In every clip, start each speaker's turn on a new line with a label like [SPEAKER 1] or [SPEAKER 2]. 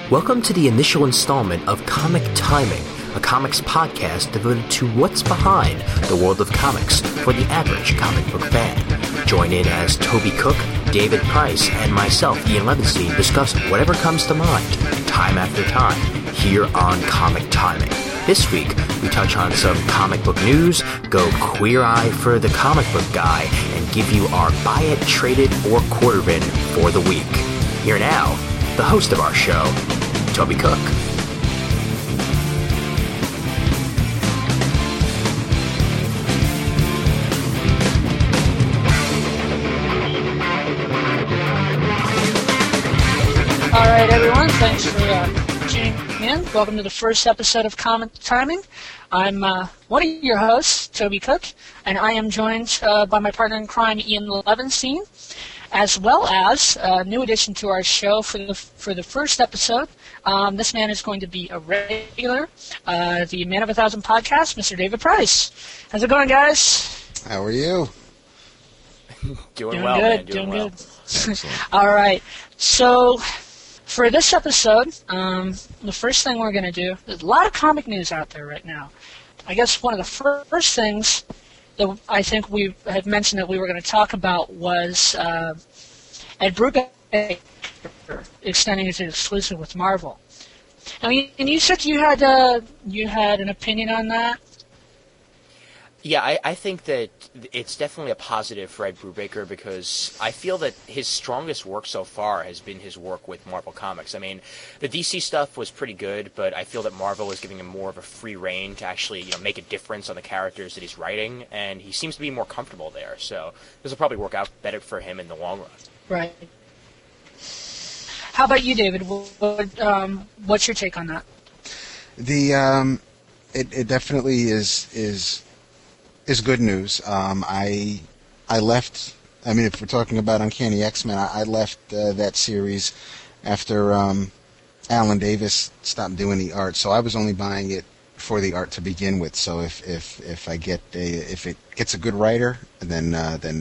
[SPEAKER 1] Welcome to the initial installment of Comic Timing, a comics podcast devoted to what's behind the world of comics for the average comic book fan. Join in as Toby Cook, David Price, and myself, Ian Levinstein, discuss whatever comes to mind, time after time, here on Comic Timing. This week, we touch on some comic book news, go queer eye for the comic book guy, and give you our buy it, trade it, or quarter bin for the week. Here now, the host of our show, Toby Cook.
[SPEAKER 2] All right, everyone. Thanks for tuning in. Welcome to the first episode of Comic Timing. I'm one of your hosts, Toby Cook, and I am joined by my partner in crime, Ian Levinstein, as well as a new addition to our show for the first episode. This man is going to be a regular, the Man of 1,000 podcast, Mr. David Price. How's it going, guys?
[SPEAKER 3] How are you?
[SPEAKER 1] Doing
[SPEAKER 2] good,
[SPEAKER 1] well, man.
[SPEAKER 2] doing
[SPEAKER 1] well.
[SPEAKER 2] good. All right. So, for this episode, the first thing we're going to do, there's a lot of comic news out there right now. I guess one of the first things that I think we had mentioned that we were going to talk about was Ed Brubaker extending his exclusive with Marvel. And you said you had an opinion on that?
[SPEAKER 4] Yeah, I think that it's definitely a positive for Ed Brubaker because I feel that his strongest work so far has been his work with Marvel Comics. I mean, the DC stuff was pretty good, but I feel that Marvel is giving him more of a free rein to actually, make a difference on the characters that he's writing, and he seems to be more comfortable there. So this will probably work out better for him in the long run.
[SPEAKER 2] Right. How about you, David? What's your take on that?
[SPEAKER 3] It definitely is good news. I left. I mean, if we're talking about Uncanny X-Men, I left that series after Alan Davis stopped doing the art. So I was only buying it for the art to begin with. So if it gets a good writer, then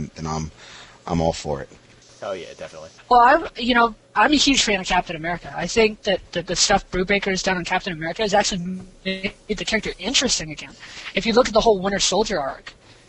[SPEAKER 3] I'm all for it.
[SPEAKER 4] Oh yeah, definitely.
[SPEAKER 2] Well, I'm a huge fan of Captain America. I think that the stuff Brubaker has done on Captain America has actually made the character interesting again. If you look at the whole Winter Soldier arc,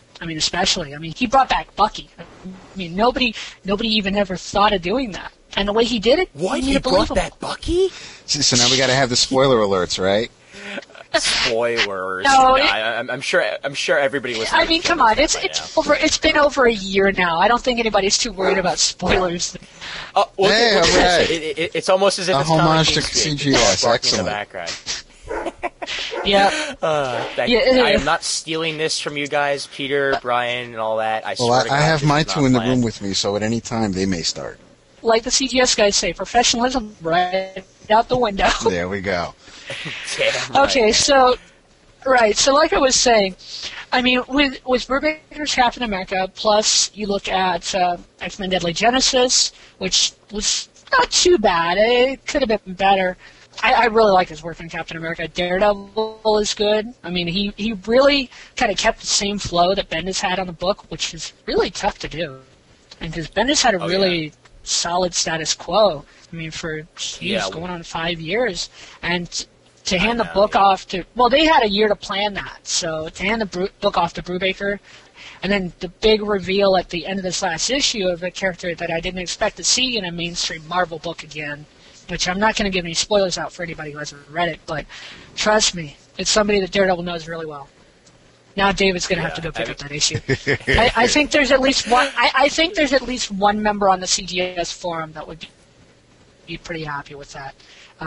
[SPEAKER 2] he brought back Bucky. Nobody even ever thought of doing that. And the way he did it,
[SPEAKER 4] What? He brought back Bucky?
[SPEAKER 3] So now we got to have the spoiler alerts, right?
[SPEAKER 4] Spoilers.
[SPEAKER 2] No,
[SPEAKER 4] I'm sure everybody listening.
[SPEAKER 2] Come on, it's been over a year now. I don't think anybody's too worried about spoilers.
[SPEAKER 3] Hey, all right.
[SPEAKER 4] It's almost as if it's
[SPEAKER 3] homage to
[SPEAKER 4] CGS.
[SPEAKER 3] Excellent.
[SPEAKER 4] In the background.
[SPEAKER 2] Yeah.
[SPEAKER 4] I am not stealing this from you guys, Peter, Brian, and all that. I
[SPEAKER 3] have my two in the room with me, so at any time they may start.
[SPEAKER 2] Like the CGS guys say, professionalism right out the window.
[SPEAKER 3] There we go.
[SPEAKER 4] Damn right.
[SPEAKER 2] Okay, so like I was saying, with Brubaker's Captain America, plus you look at X-Men Deadly Genesis, which was not too bad. It could have been better. I really like his work on Captain America. Daredevil is good. He really kind of kept the same flow that Bendis had on the book, which is really tough to do. And because Bendis had a solid status quo, for going on 5 years, and to hand the book off to... Well, they had a year to plan that, so to hand the book off to Brubaker, and then the big reveal at the end of this last issue of a character that I didn't expect to see in a mainstream Marvel book again, which I'm not going to give any spoilers out for anybody who hasn't read it, but trust me, it's somebody that Daredevil knows really well. Now David's going to have to go pick up that issue. I think there's at least one. I think there's at least one member on the CGS forum that would be pretty happy with that.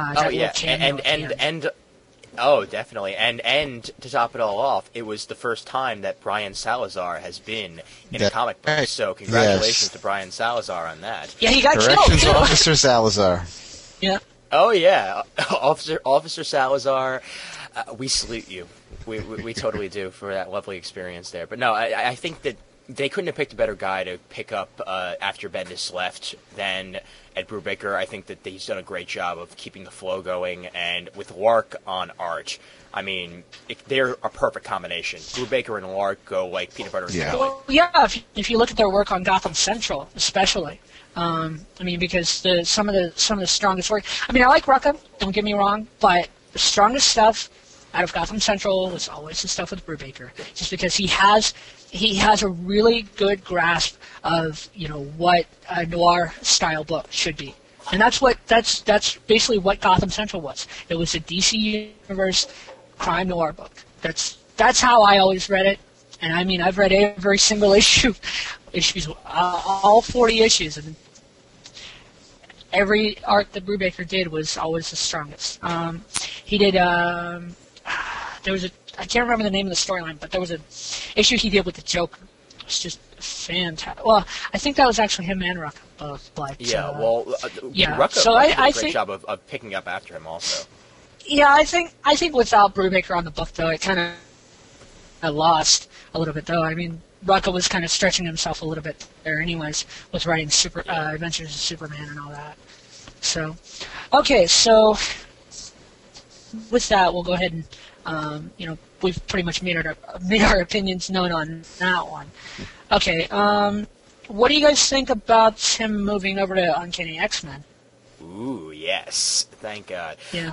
[SPEAKER 4] Definitely. And to top it all off, it was the first time that Brian Salazar has been in a comic book. So congratulations to Brian Salazar on that.
[SPEAKER 2] Yeah, he got
[SPEAKER 3] Corrections
[SPEAKER 2] killed.
[SPEAKER 3] Officer Salazar.
[SPEAKER 2] Yeah.
[SPEAKER 4] Oh yeah, Officer Salazar. We salute you. We totally do for that lovely experience there. But no, I think that they couldn't have picked a better guy to pick up after Bendis left than Ed Brubaker. I think that he's done a great job of keeping the flow going, and with Lark on art, I mean, they're a perfect combination. Brubaker and Lark go like peanut butter and jelly.
[SPEAKER 2] Well, yeah, if you look at their work on Gotham Central, especially, I mean, because some of the strongest work. I mean, I like Rucka, don't get me wrong, but the strongest stuff out of Gotham Central was always the stuff with Brubaker, just because he has a really good grasp of what a noir style book should be, and that's basically what Gotham Central was. It was a DC Universe crime noir book. That's how I always read it, and I mean I've read every single issues, all 40 issues, and every art that Brubaker did was always the strongest. He did. There was I can't remember the name of the storyline, but there was an issue he did with the Joker. It was just fantastic. Well, I think that was actually him and Rucka both. But
[SPEAKER 4] Rucka
[SPEAKER 2] so
[SPEAKER 4] did a
[SPEAKER 2] I
[SPEAKER 4] great
[SPEAKER 2] think,
[SPEAKER 4] job of picking up after him also.
[SPEAKER 2] Yeah, I think without Brubaker on the book, though, it kind of lost a little bit, though. I mean, Rucka was kind of stretching himself a little bit there, anyways, with writing Adventures of Superman and all that. So, okay, so with that, we'll go ahead and we've pretty much made our opinions known on that one. Okay, what do you guys think about him moving over to Uncanny X-Men?
[SPEAKER 4] Ooh, yes. Thank God.
[SPEAKER 2] Yeah.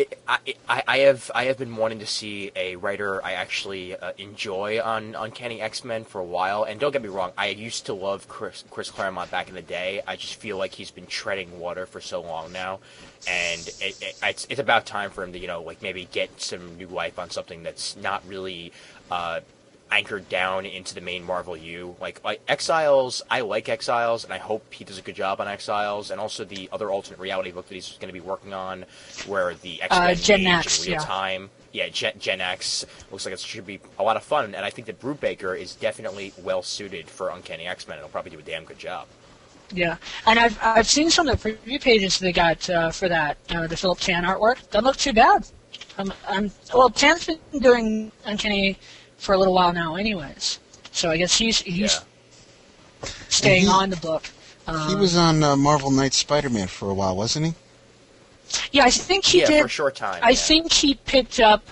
[SPEAKER 4] I have been wanting to see a writer I actually enjoy on Uncanny X-Men for a while. And don't get me wrong, I used to love Chris Claremont back in the day. I just feel like he's been treading water for so long now. And it's about time for him to, maybe get some new life on something that's not really anchored down into the main Marvel U. Like Exiles, I like Exiles, and I hope he does a good job on Exiles, and also the other alternate reality book that he's going to be working on, where the X-Men
[SPEAKER 2] Gen
[SPEAKER 4] age
[SPEAKER 2] X,
[SPEAKER 4] in real time. Yeah, Gen X looks like it should be a lot of fun, and I think that Brubaker is definitely well suited for Uncanny X-Men, and he'll probably do a damn good job.
[SPEAKER 2] Yeah, and I've seen some of the preview pages they got for that the Philip Tan artwork. Doesn't look too bad. Tan's been doing Uncanny for a little while now, anyways. So I guess he's staying on the book.
[SPEAKER 3] He was on Marvel Knights Spider-Man for a while, wasn't he?
[SPEAKER 2] Yeah, I think he did.
[SPEAKER 4] For a short time.
[SPEAKER 2] I think he picked up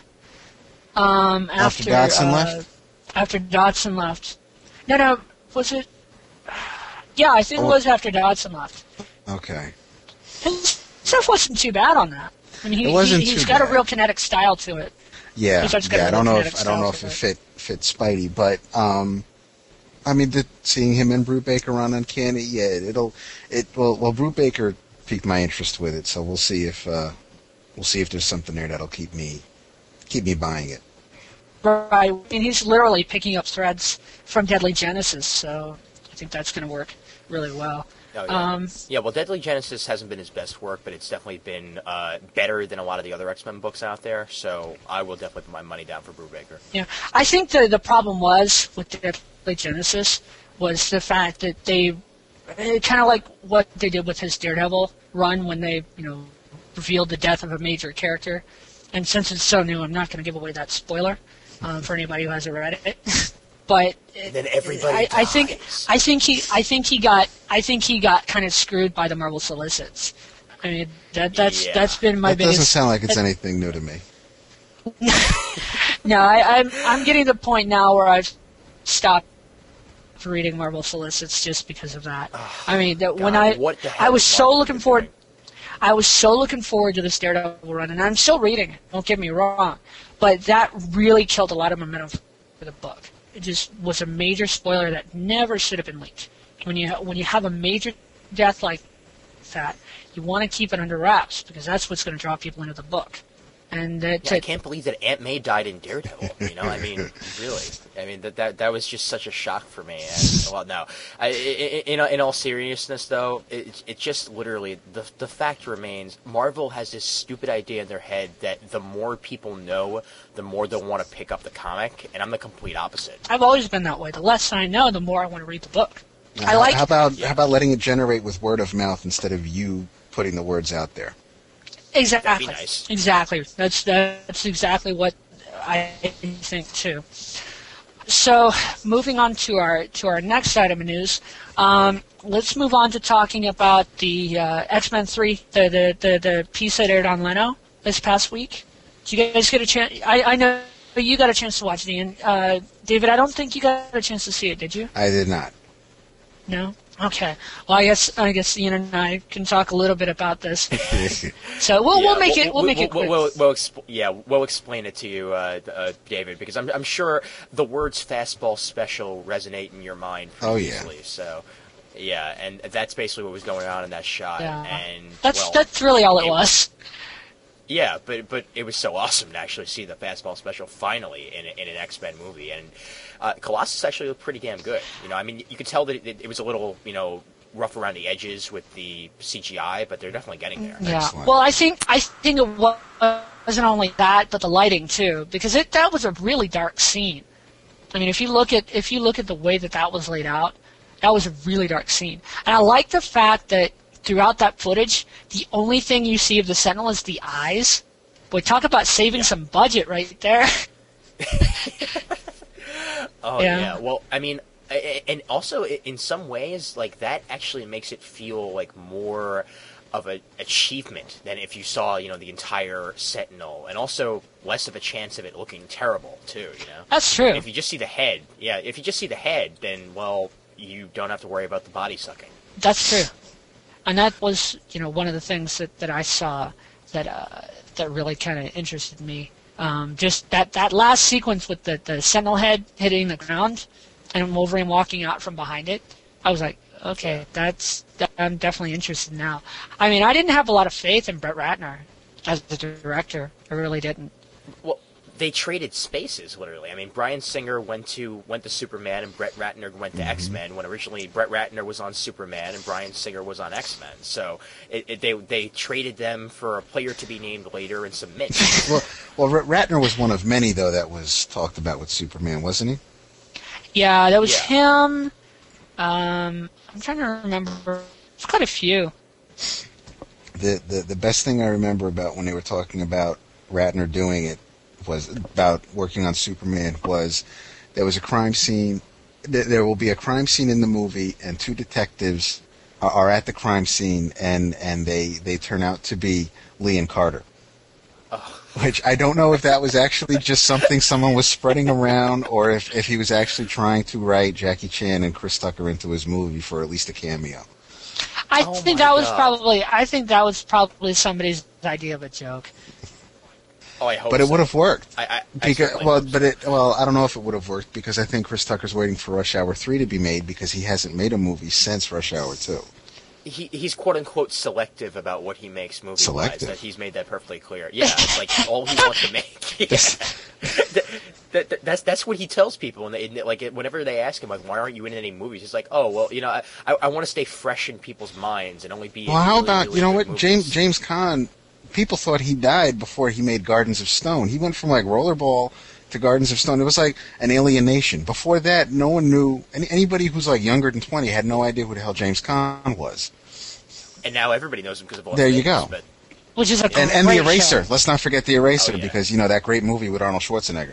[SPEAKER 2] after
[SPEAKER 3] Dodson left.
[SPEAKER 2] After Dodson left. No, was it? Yeah, I think it was after Dodson left.
[SPEAKER 3] Okay.
[SPEAKER 2] His stuff wasn't too bad on that. I mean, he's got a real kinetic style to it.
[SPEAKER 3] Yeah. I don't know if it fit Spidey, but I mean, seeing him and Brubaker on Uncanny, Brubaker piqued my interest with it, so we'll see if there's something there that'll keep me buying it.
[SPEAKER 2] Right. I mean, he's literally picking up threads from Deadly Genesis, so I think that's going to work really well.
[SPEAKER 4] Oh, yeah. Well, Deadly Genesis hasn't been his best work, but it's definitely been better than a lot of the other X-Men books out there, so I will definitely put my money down for Brubaker.
[SPEAKER 2] Yeah, I think the problem was with Deadly Genesis was the fact that they, kind of like what they did with his Daredevil run when they, revealed the death of a major character, and since it's so new, I'm not going to give away that spoiler for anybody who hasn't read it. But
[SPEAKER 4] then everybody
[SPEAKER 2] I think he got kind of screwed by the Marvel solicits. I mean that's been my biggest.
[SPEAKER 3] That doesn't sound like it's anything new to me.
[SPEAKER 2] No, I'm getting to the point now where I've stopped reading Marvel solicits just because of that. I mean when I was so looking forward. I was so looking forward to this Daredevil run, and I'm still reading it. Don't get me wrong, but that really killed a lot of momentum for the book. It just was a major spoiler that never should have been leaked. When you have a major death like that, you want to keep it under wraps because that's what's going to draw people into the book. And
[SPEAKER 4] I can't believe that Aunt May died in Daredevil. I mean, really. I mean that was just such a shock for me. And, well, no, in all seriousness, though, it just literally the fact remains: Marvel has this stupid idea in their head that the more people know, the more they'll want to pick up the comic, and I'm the complete opposite.
[SPEAKER 2] I've always been that way. The less I know, the more I want to read the book.
[SPEAKER 3] How about letting it generate with word of mouth instead of you putting the words out there?
[SPEAKER 2] Exactly.
[SPEAKER 4] That'd be nice.
[SPEAKER 2] Exactly. That's exactly what I think too. So moving on to our next item of news, let's move on to talking about the X-Men 3, the piece that aired on Leno this past week. Did you guys get a chance? I know you got a chance to watch it, Ian. David, I don't think you got a chance to see it, did you?
[SPEAKER 3] I did not.
[SPEAKER 2] No? Okay. Well, I guess Ian and I can talk a little bit about this. So we'll make it quick.
[SPEAKER 4] We'll explain it to you, David, because I'm sure the words fastball special resonate in your mind previously.
[SPEAKER 3] Oh yeah.
[SPEAKER 4] So yeah, and that's basically what was going on in that shot.
[SPEAKER 2] Yeah.
[SPEAKER 4] And
[SPEAKER 2] that's really all it was.
[SPEAKER 4] Yeah, but it was so awesome to actually see the fastball special finally in an X-Men movie, and Colossus actually looked pretty damn good. I mean, you could tell that it was a little, rough around the edges with the CGI, but they're definitely getting there.
[SPEAKER 2] Yeah.
[SPEAKER 3] Excellent.
[SPEAKER 2] Well, I think it wasn't only that, but the lighting too, because that was a really dark scene. I mean, if you look at the way that was laid out, that was a really dark scene, and I like the fact that throughout that footage, the only thing you see of the Sentinel is the eyes. Boy, talk about saving some budget right there.
[SPEAKER 4] Oh, yeah. Well, I mean, and also in some ways, like, that actually makes it feel like more of an achievement than if you saw, the entire Sentinel, and also less of a chance of it looking terrible, too,
[SPEAKER 2] That's true.
[SPEAKER 4] And if you just see the head, then, well, you don't have to worry about the body sucking.
[SPEAKER 2] That's true. And that was, one of the things that I saw that really kind of interested me. Just that last sequence with the Sentinel head hitting the ground and Wolverine walking out from behind it. I was like, okay, I'm definitely interested now. I mean, I didn't have a lot of faith in Brett Ratner as the director. I really didn't.
[SPEAKER 4] Well, they traded spaces, literally. I mean, Bryan Singer went to Superman, and Brett Ratner went to X-Men, when originally Brett Ratner was on Superman and Bryan Singer was on X-Men. So they traded them for a player to be named later and some mints.
[SPEAKER 3] Well, Ratner was one of many, though, that was talked about with Superman, wasn't he?
[SPEAKER 2] Yeah, that was him. I'm trying to remember. It's quite a few.
[SPEAKER 3] The best thing I remember about when they were talking about Ratner doing it was about working on Superman was there was a crime scene. There will be a crime scene in the movie, and two detectives are at the crime scene, and they turn out to be Lee and Carter.
[SPEAKER 4] Oh.
[SPEAKER 3] Which I don't know if that was actually just something someone was spreading around, or if he was actually trying to write Jackie Chan and Chris Tucker into his movie for at least a cameo.
[SPEAKER 2] I think that was probably somebody's idea of a joke.
[SPEAKER 4] Oh, I hope.
[SPEAKER 3] But it would have worked.
[SPEAKER 4] I
[SPEAKER 3] don't know if it would have worked, because I think Chris Tucker's waiting for Rush Hour 3 to be made, because he hasn't made a movie since Rush Hour 2.
[SPEAKER 4] He's quote unquote selective about what he makes movie-wise.
[SPEAKER 3] Selective.
[SPEAKER 4] That he's made that perfectly clear. Yeah, like all he wants to make. Yeah. That's what he tells people, and whenever they ask him, like, why aren't you in any movies? He's like, oh well, I want to stay fresh in people's minds and only be.
[SPEAKER 3] Well, how about
[SPEAKER 4] really good
[SPEAKER 3] what
[SPEAKER 4] movies.
[SPEAKER 3] James Caan? People thought he died before he made Gardens of Stone. He went from like Rollerball to Gardens of Stone. It was like an alienation. Before that, no one knew. Anybody who's like younger than 20 had no idea who the hell James Caan was.
[SPEAKER 4] And now everybody knows him because of all.
[SPEAKER 3] There you go.
[SPEAKER 4] But
[SPEAKER 2] Which is a great
[SPEAKER 3] and The Eraser.
[SPEAKER 2] show.
[SPEAKER 3] Let's not forget The Eraser,
[SPEAKER 4] Oh, yeah.
[SPEAKER 3] because that great movie with Arnold Schwarzenegger.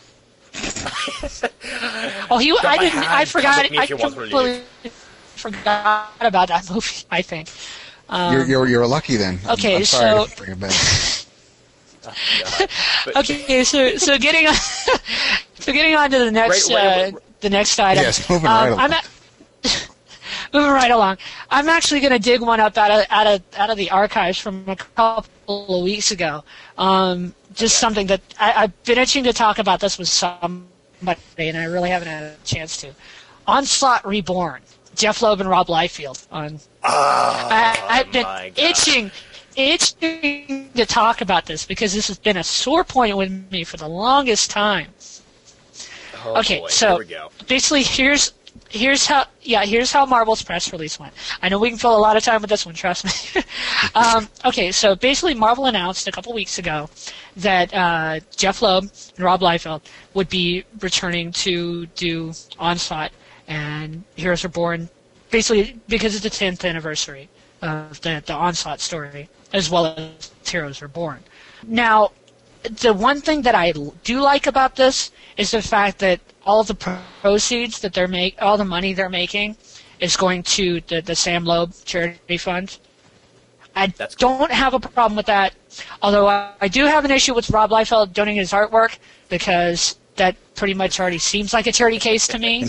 [SPEAKER 2] Oh,
[SPEAKER 4] my
[SPEAKER 2] I
[SPEAKER 4] hand,
[SPEAKER 2] forgot.
[SPEAKER 4] come with me
[SPEAKER 2] I
[SPEAKER 4] if you want to
[SPEAKER 2] completely forgot about that movie. I think.
[SPEAKER 3] You're lucky then.
[SPEAKER 2] Okay,
[SPEAKER 3] I'm sorry
[SPEAKER 2] so-
[SPEAKER 3] to bring it back.
[SPEAKER 4] oh, God. But,
[SPEAKER 2] Okay, so getting on to the next
[SPEAKER 4] Right.
[SPEAKER 2] the next item.
[SPEAKER 3] Yes, moving right along.
[SPEAKER 2] Moving right along. I'm actually going to dig one up out of the archives from a couple of weeks ago. Just something that I've been itching to talk about this with somebody, and I really haven't had a chance to. Onslaught Reborn. Jeff Loeb and Rob Liefeld on. I've been
[SPEAKER 4] my God.
[SPEAKER 2] itching to talk about this because this has been a sore point with me for the longest time.
[SPEAKER 4] Oh,
[SPEAKER 2] Okay,
[SPEAKER 4] boy.
[SPEAKER 2] so
[SPEAKER 4] Here we go.
[SPEAKER 2] basically, here's how Marvel's press release went. I know we can fill a lot of time with this one, trust me. Okay, so basically Marvel announced a couple weeks ago that Jeff Loeb and Rob Liefeld would be returning to do Onslaught and Heroes Reborn, basically because it's the 10th anniversary of the Onslaught story, as well as Heroes Reborn. Now, the one thing that I do like about this is the fact that all the proceeds that all the money they're making is going to the Sam Loeb charity fund. I don't have a problem with that, although I do have an issue with Rob Liefeld donating his artwork, because that pretty much already seems like a charity case to me.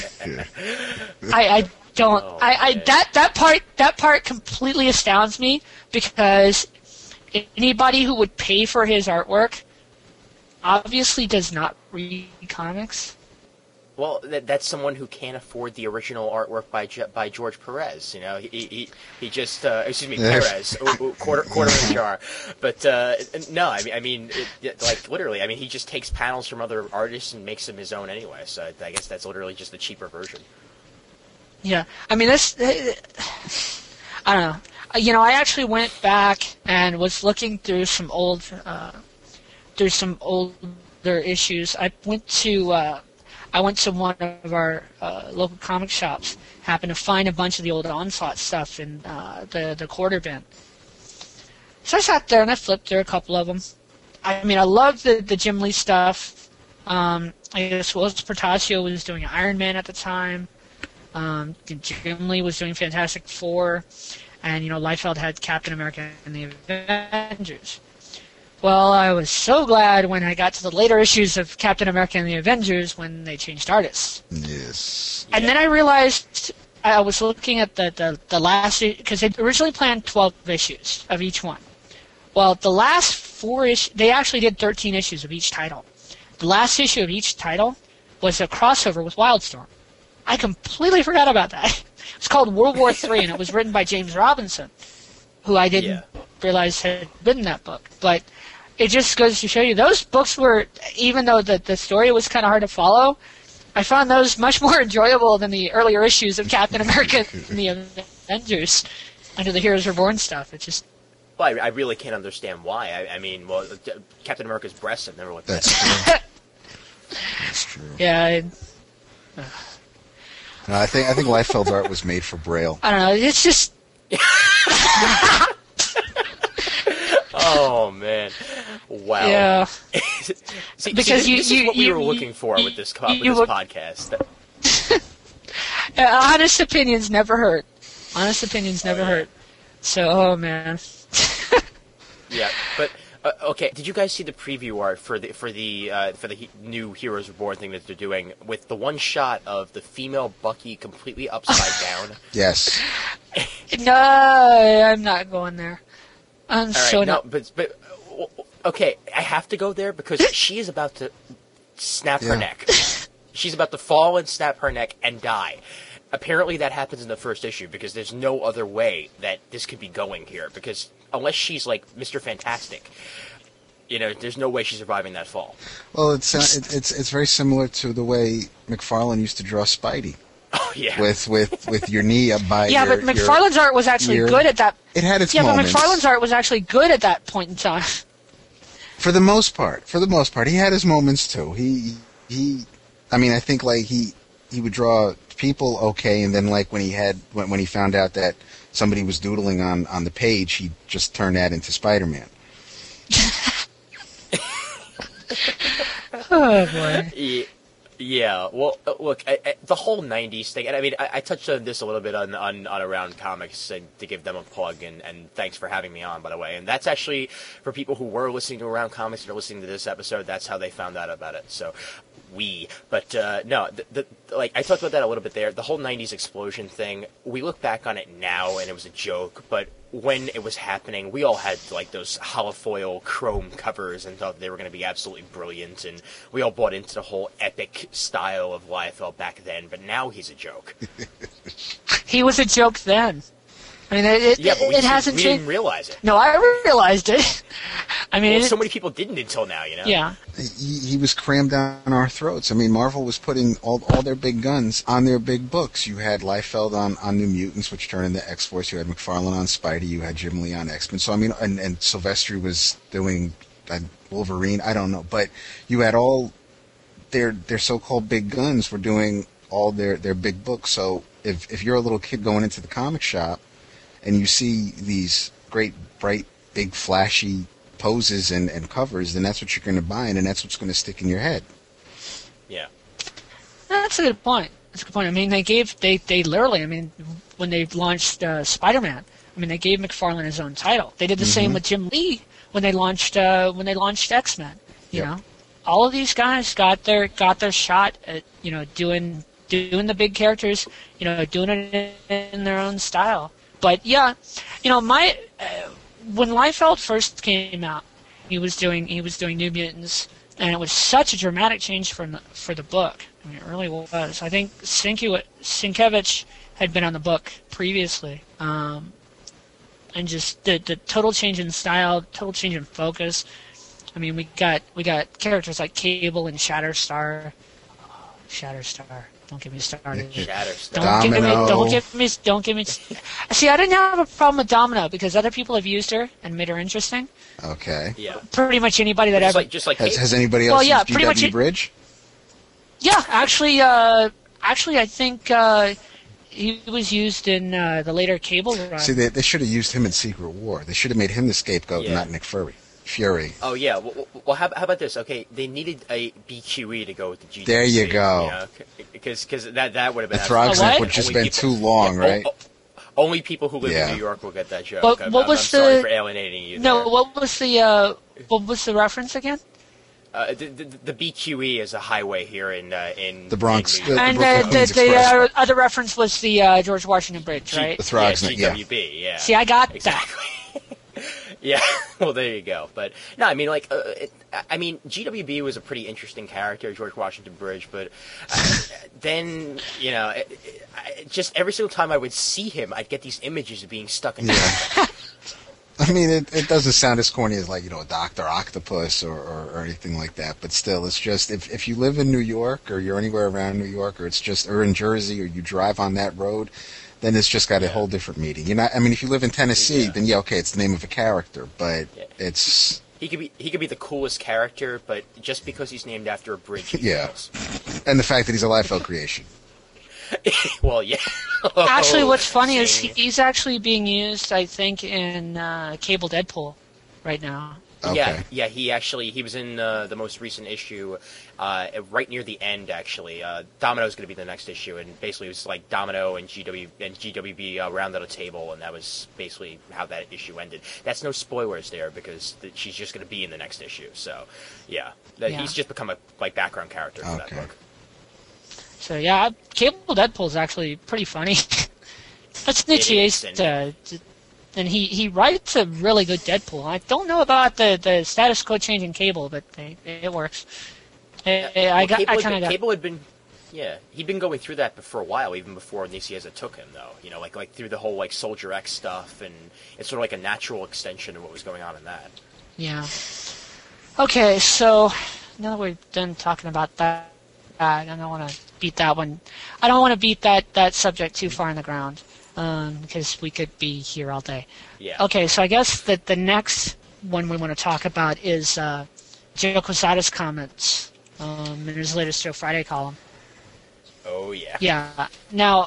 [SPEAKER 2] I don't. That part completely astounds me, because anybody who would pay for his artwork obviously does not read comics.
[SPEAKER 4] Well, that's someone who can't afford the original artwork by George Perez. You know, he just Perez, quarter in a jar. But no, I mean, like literally, I mean, he just takes panels from other artists and makes them his own anyway. So I guess that's literally just the cheaper version.
[SPEAKER 2] Yeah, I mean, this. I don't know. You know, I actually went back and was looking through some older issues. I went to one of our local comic shops. Happened to find a bunch of the old Onslaught stuff in the quarter bin. So I sat there and I flipped through a couple of them. I mean, I loved the Jim Lee stuff. I guess Willis Portacio was doing Iron Man at the time. Jim Lee was doing Fantastic Four. And, you know, Liefeld had Captain America and the Avengers. Well, I was so glad when I got to the later issues of Captain America and the Avengers when they changed artists.
[SPEAKER 3] Yes.
[SPEAKER 2] And then I realized, I was looking at the last, because they originally planned 12 issues of each one. Well, the last 4 issues, they actually did 13 issues of each title. The last issue of each title was a crossover with Wildstorm. I completely forgot about that. It's called World War III, and it was written by James Robinson, who I didn't realize had written that book. But it just goes to show you, those books were, even though the story was kind of hard to follow, I found those much more enjoyable than the earlier issues of Captain America and the Avengers under the Heroes Reborn stuff. It just...
[SPEAKER 4] Well, I really can't understand why. I mean, well, Captain America's breasts have never looked
[SPEAKER 3] That's
[SPEAKER 4] better.
[SPEAKER 3] true. That's true.
[SPEAKER 2] Yeah.
[SPEAKER 3] No, I think Liefeld's art was made for Braille.
[SPEAKER 2] I don't know. It's just...
[SPEAKER 4] Oh, man. Wow.
[SPEAKER 2] Yeah.
[SPEAKER 4] See,
[SPEAKER 2] because
[SPEAKER 4] this is what we were looking for with this podcast.
[SPEAKER 2] Honest opinions never hurt. Honest opinions never hurt. So, oh, man.
[SPEAKER 4] Yeah, but... okay, did you guys see the preview art for the new Heroes Reborn thing that they're doing with the one shot of the female Bucky completely upside down?
[SPEAKER 3] Yes.
[SPEAKER 2] No, I'm not going there.
[SPEAKER 4] But okay, I have to go there because she is about to snap her neck. She's about to fall and snap her neck and die. Apparently that happens in the first issue because there's no other way that this could be going here, because unless she's like Mr. Fantastic, you know, there's no way she's surviving that fall.
[SPEAKER 3] Well, it's very similar to the way McFarlane used to draw Spidey.
[SPEAKER 4] Oh yeah.
[SPEAKER 3] With your knee up by
[SPEAKER 2] but McFarlane's art was actually good at that.
[SPEAKER 3] It had its moments.
[SPEAKER 2] Yeah, but McFarlane's art was actually good at that point in time.
[SPEAKER 3] For the most part, he had his moments too. I mean, I think like he would draw people okay, and then like when he found out that somebody was doodling on the page, he just turned that into Spider-Man.
[SPEAKER 2] Oh boy.
[SPEAKER 4] Yeah. Well, look, the whole '90s thing, and I mean, I touched on this a little bit on Around Comics, and to give them a plug, and thanks for having me on, by the way. And that's actually for people who were listening to Around Comics and are listening to this episode. That's how they found out about it. So. No, like I talked about that a little bit there. The whole '90s explosion thing. We look back on it now, and it was a joke. But when it was happening, we all had like those holofoil chrome covers and thought they were going to be absolutely brilliant, and we all bought into the whole epic style of Liefeld back then. But now he's a joke.
[SPEAKER 2] He was a joke then. I mean, it hasn't changed.
[SPEAKER 4] We didn't realize it.
[SPEAKER 2] No, I realized it. I mean,
[SPEAKER 4] so many people didn't until now, you know?
[SPEAKER 2] Yeah.
[SPEAKER 3] He was crammed down our throats. I mean, Marvel was putting all their big guns on their big books. You had Liefeld on New Mutants, which turned into X-Force. You had McFarlane on Spidey. You had Jim Lee on X-Men. So, I mean, and Silvestri was doing Wolverine. I don't know. But you had all their so-called big guns were doing all their big books. So if you're a little kid going into the comic shop, and you see these great, bright, big, flashy poses and covers, then that's what you're going to buy, and that's what's going to stick in your head.
[SPEAKER 4] Yeah.
[SPEAKER 2] That's a good point. That's a good point. I mean, they literally, I mean, when they launched Spider-Man, I mean, they gave McFarlane his own title. They did the same with Jim Lee when they launched X-Men. You know, all of these guys got their shot at, you know, doing the big characters, you know, doing it in their own style. But yeah, you know, when Liefeld first came out, he was doing New Mutants, and it was such a dramatic change for the book. I mean, it really was. I think Sienkiewicz had been on the book previously, and just the total change in style, total change in focus. I mean, we got characters like Cable and Shatterstar. Shatterstar. Don't get me started.
[SPEAKER 4] Shatterstar.
[SPEAKER 2] Don't get me. See, I didn't have a problem with Domino because other people have used her and made her interesting.
[SPEAKER 3] Okay.
[SPEAKER 4] Yeah.
[SPEAKER 2] Pretty much anybody that
[SPEAKER 4] just like
[SPEAKER 3] has anybody else used GW Bridge?
[SPEAKER 2] Yeah, actually, I think he was used in the later Cable run.
[SPEAKER 3] See, they should have used him in Secret War. They should have made him the scapegoat, not Nick Fury.
[SPEAKER 4] Oh yeah. Well, how about this? Okay, they needed a BQE to go with the GWC.
[SPEAKER 3] There you go.
[SPEAKER 4] Because that would have been.
[SPEAKER 3] The Throgznik would have just been too long, right?
[SPEAKER 4] Only people who live in New York will get that joke.
[SPEAKER 2] But I'm
[SPEAKER 4] sorry for alienating you.
[SPEAKER 2] No,
[SPEAKER 4] there.
[SPEAKER 2] what was the reference again?
[SPEAKER 4] The BQE is a highway here in
[SPEAKER 3] the Bronx.
[SPEAKER 2] And the other reference was the George Washington Bridge, right?
[SPEAKER 3] The Throgznik,
[SPEAKER 4] GWB, yeah.
[SPEAKER 2] See, I got that.
[SPEAKER 4] Yeah, well, there you go. But no, I mean, like, GWB was a pretty interesting character, George Washington Bridge. But then, you know, just every single time I would see him, I'd get these images of being stuck in.
[SPEAKER 3] I mean, it doesn't sound as corny as, like, you know, a Dr. Octopus or anything like that. But still, it's just if you live in New York or you're anywhere around New York or in Jersey or you drive on that road, then it's just got a whole different meaning. You know, I mean, if you live in Tennessee, then okay, it's the name of a character, but it's
[SPEAKER 4] he could be the coolest character, but just because he's named after a bridge, fails.
[SPEAKER 3] And the fact that he's a Liefeld creation.
[SPEAKER 4] Well, yeah.
[SPEAKER 2] Actually, what's funny is he's actually being used, I think, in Cable Deadpool right now.
[SPEAKER 3] Okay.
[SPEAKER 4] Yeah. He was in the most recent issue, right near the end. Actually, Domino's going to be the next issue, and basically it was like Domino and GWB rounded a table, and that was basically how that issue ended. That's no spoilers there because she's just going to be in the next issue. So, he's just become a background character for that book.
[SPEAKER 2] So yeah, Cable Deadpool is actually pretty funny. That's Nietzsche. And he writes a really good Deadpool. I don't know about the status quo change in Cable, but it works.
[SPEAKER 4] Cable had been, he'd been going through that for a while, even before Nicieza took him, though. You know, like through the whole Soldier X stuff, and it's sort of like a natural extension of what was going on in that.
[SPEAKER 2] Yeah. Okay, so now that we're done talking about that, I don't want to beat that one. I don't want to beat that subject too far in the ground. Because we could be here all day.
[SPEAKER 4] Yeah.
[SPEAKER 2] Okay, so I guess that the next one we want to talk about is Joe Quesada's comments in his latest Joe Friday column.
[SPEAKER 4] Oh, yeah.
[SPEAKER 2] Yeah. Now,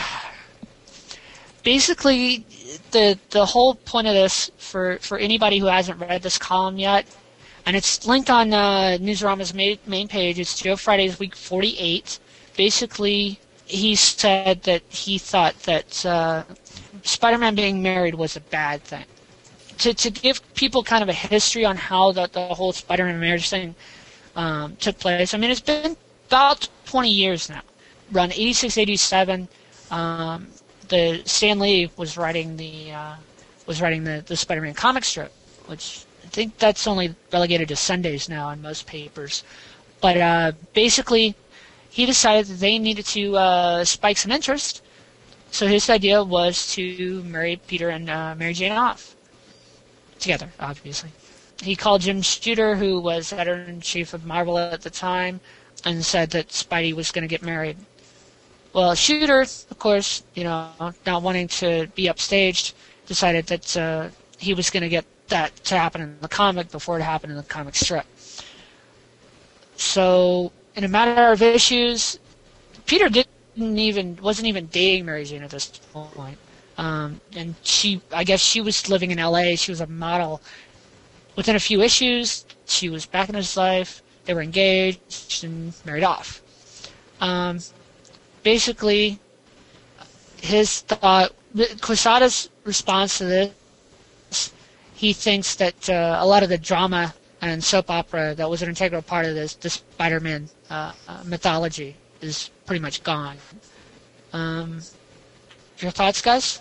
[SPEAKER 2] basically, the whole point of this, for anybody who hasn't read this column yet, and it's linked on Newsarama's main page, it's Joe Friday's week 48. Basically, he said that he thought that Spider-Man being married was a bad thing. To give people kind of a history on how the whole Spider-Man marriage thing took place, I mean, it's been about 20 years now. Around 86, 87, the Stan Lee was writing the Spider-Man comic strip, which I think that's only relegated to Sundays now in most papers. But basically, he decided that they needed to spike some interest, so his idea was to marry Peter and Mary Jane off together, obviously. He called Jim Shooter, who was editor-in-chief of Marvel at the time, and said that Spidey was going to get married. Well, Shooter, of course, not wanting to be upstaged, decided that he was going to get that to happen in the comic before it happened in the comic strip. So, in a matter of issues, Peter wasn't even dating Mary Jane at this point, and I guess she was living in L.A. She was a model, within a few issues, she was back in his life. They were engaged and married off. Basically, his thought, Quesada's response to this, he thinks that a lot of the drama and soap opera that was an integral part of this Spider-Man mythology is pretty much gone. Your thoughts, guys?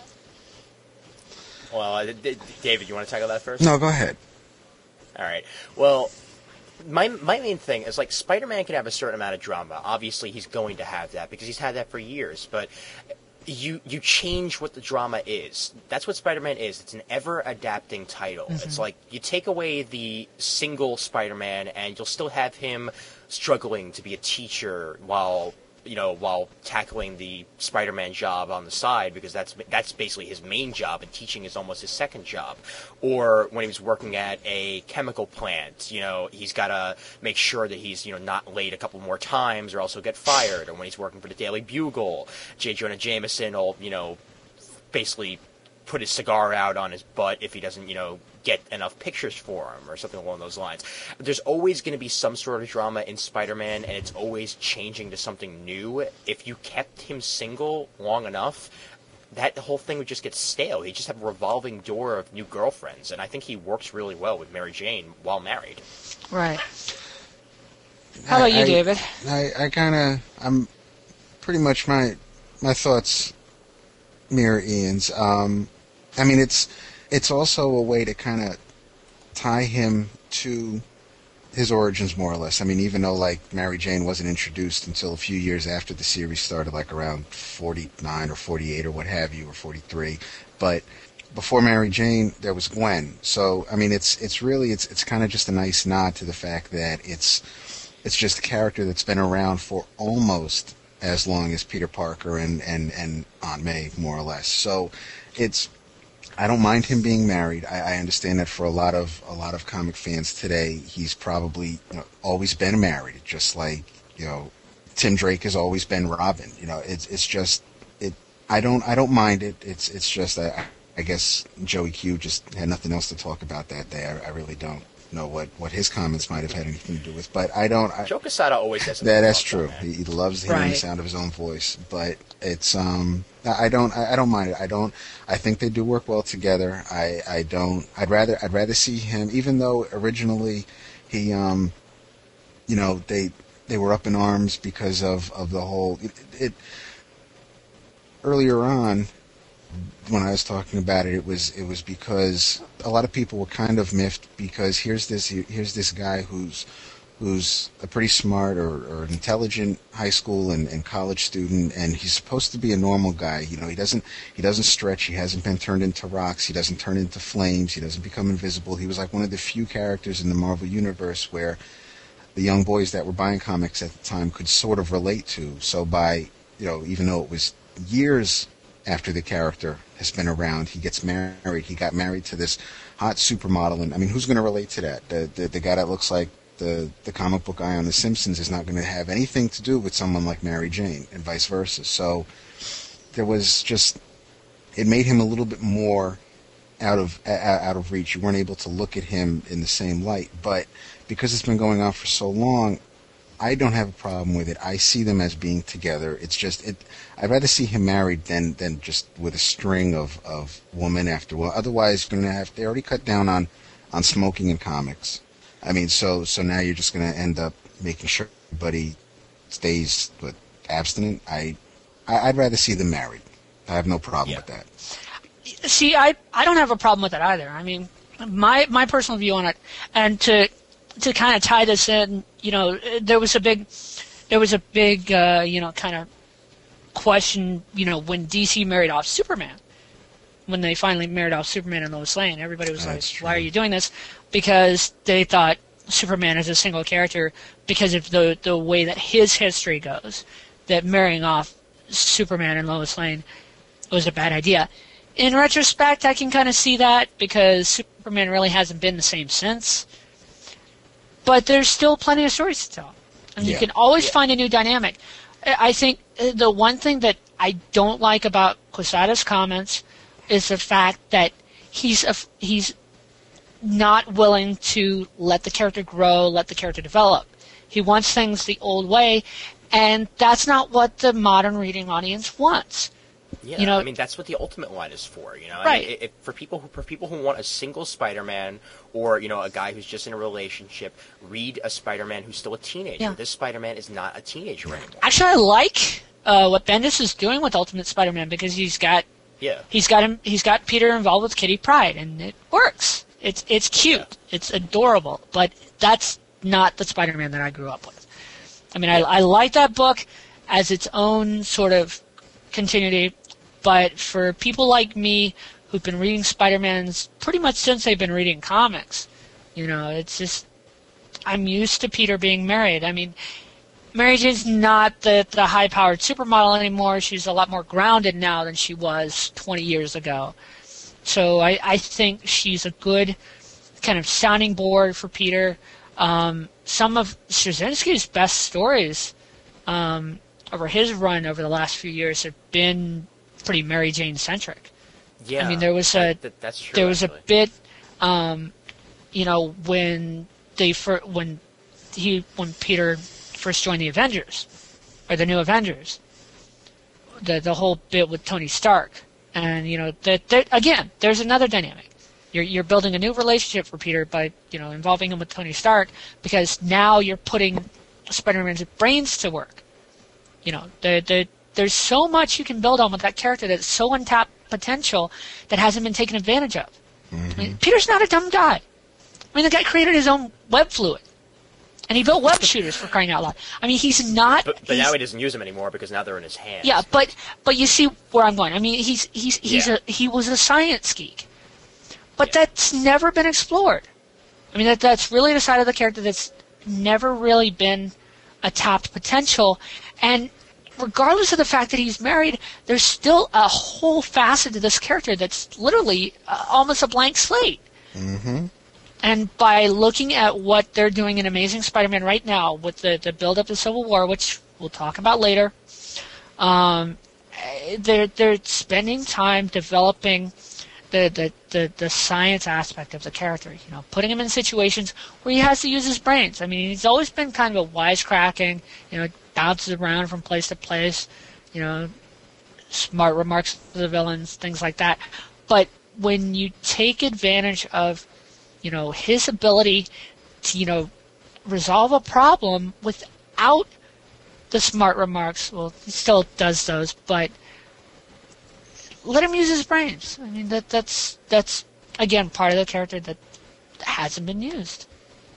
[SPEAKER 4] Well, David, you want to tackle that first?
[SPEAKER 3] No, go ahead.
[SPEAKER 4] All right. Well, my main thing is, like, Spider-Man can have a certain amount of drama. Obviously, he's going to have that because he's had that for years. But you change what the drama is. That's what Spider-Man is. It's an ever-adapting title. Mm-hmm. It's like you take away the single Spider-Man, and you'll still have him struggling to be a teacher while tackling the Spider-Man job on the side, because that's basically his main job, and teaching is almost his second job. Or when he was working at a chemical plant, he's got to make sure that he's, not late a couple more times or else he'll get fired. Or when he's working for the Daily Bugle, J. Jonah Jameson will, basically put his cigar out on his butt if he doesn't, get enough pictures for him or something along those lines. There's always going to be some sort of drama in Spider-Man, and it's always changing to something new. If you kept him single long enough, that whole thing would just get stale. He'd just have a revolving door of new girlfriends, and I think he works really well with Mary Jane while married.
[SPEAKER 2] Right. How about you, David?
[SPEAKER 3] I'm pretty much my thoughts mirror Ian's. It's also a way to kind of tie him to his origins, more or less. I mean, even though, like, Mary Jane wasn't introduced until a few years after the series started, like around 49 or 48 or what have you, or 43. But before Mary Jane, there was Gwen. So, I mean, it's kind of just a nice nod to the fact that it's just a character that's been around for almost as long as Peter Parker and Aunt May, more or less. So, I don't mind him being married. I understand that for a lot of comic fans today, he's probably always been married, just like Tim Drake has always been Robin. It's just I don't mind it. It's just I guess Joey Q just had nothing else to talk about that day. I really don't know what his comments might have had anything to do with, but I don't.
[SPEAKER 4] Joe Quesada always has.
[SPEAKER 3] That's true. He loves hearing the sound of his own voice, but it's I don't mind it. I think they do work well together. I'd rather see him, even though originally he they were up in arms because of the whole earlier on when I was talking about it, it was because a lot of people were kind of miffed because here's this guy who's a pretty smart or an intelligent high school and college student, and he's supposed to be a normal guy. He doesn't stretch. He hasn't been turned into rocks. He doesn't turn into flames. He doesn't become invisible. He was like one of the few characters in the Marvel Universe where the young boys that were buying comics at the time could sort of relate to. So by, even though it was years after the character has been around, he gets married. He got married to this hot supermodel, and I mean, who's going to relate to that? The guy that looks like the comic book guy on The Simpsons is not going to have anything to do with someone like Mary Jane, and vice versa. So there was just, it made him a little bit more out of reach. You weren't able to look at him in the same light, but because it's been going on for so long, I don't have a problem with it. I see them as being together. It's just I'd rather see him married than just with a string of woman after woman. Otherwise, they already cut down on smoking in comics. I mean, so now you're just going to end up making sure everybody stays abstinent. I'd rather see them married. I have no problem with that.
[SPEAKER 2] See, I don't have a problem with it either. I mean, my personal view on it, and to kind of tie this in, there was a big kind of question, when DC married off Superman. When they finally married off Superman and Lois Lane, everybody was like, why are you doing this? Because they thought Superman is a single character because of the way that his history goes, that marrying off Superman and Lois Lane was a bad idea. In retrospect, I can kind of see that because Superman really hasn't been the same since. But there's still plenty of stories to tell. And you can always find a new dynamic. I think the one thing that I don't like about Quesada's comments is the fact that he's not willing to let the character grow, let the character develop. He wants things the old way, and that's not what the modern reading audience wants.
[SPEAKER 4] Yeah,
[SPEAKER 2] you know,
[SPEAKER 4] I mean that's what the Ultimate line is for. You know,
[SPEAKER 2] right?
[SPEAKER 4] I mean, for people who want a single Spider-Man, or a guy who's just in a relationship, read a Spider-Man who's still a teenager.
[SPEAKER 2] Yeah.
[SPEAKER 4] This Spider-Man is not a teenager anymore.
[SPEAKER 2] Actually, I like what Bendis is doing with Ultimate Spider-Man, because he's got Peter involved with Kitty Pryde, and it works. It's cute, yeah. It's adorable, but that's not the Spider-Man that I grew up with. I mean, I like that book as its own sort of continuity, but for people like me who've been reading Spider-Mans pretty much since they've been reading comics, it's just, I'm used to Peter being married. I mean, Mary Jane's not the high-powered supermodel anymore. She's a lot more grounded now than she was 20 years ago. So I think she's a good kind of sounding board for Peter. Some of Straczynski's best stories over his run over the last few years have been pretty Mary Jane centric.
[SPEAKER 4] Yeah,
[SPEAKER 2] I mean, there was
[SPEAKER 4] that's true.
[SPEAKER 2] There was
[SPEAKER 4] actually.
[SPEAKER 2] a bit, when Peter first joined the Avengers, or the New Avengers, the whole bit with Tony Stark, and again, there's another dynamic. You're building a new relationship for Peter by involving him with Tony Stark, because now you're putting Spider-Man's brains to work. There's so much you can build on with that character that's so untapped potential that hasn't been taken advantage of. Mm-hmm. I mean, Peter's not a dumb guy. I mean, the guy created his own web fluid, and he built web shooters, for crying out loud. I mean, he's not.
[SPEAKER 4] But now he doesn't use them anymore because now they're in his hands.
[SPEAKER 2] Yeah, but you see where I'm going. I mean, he was a science geek, but that's never been explored. I mean, that's really the side of the character that's never really been a tapped potential. And regardless of the fact that he's married, there's still a whole facet to this character that's literally almost a blank slate.
[SPEAKER 3] Mm-hmm.
[SPEAKER 2] And by looking at what they're doing in Amazing Spider-Man right now with the build-up to Civil War, which we'll talk about later, they're spending time developing the science aspect of the character, putting him in situations where he has to use his brains. I mean, he's always been kind of a wisecracking, bounces around from place to place, smart remarks to the villains, things like that. But when you take advantage of, his ability to, resolve a problem without the smart remarks, well, he still does those, but let him use his brains. I mean, that's again part of the character that hasn't been used.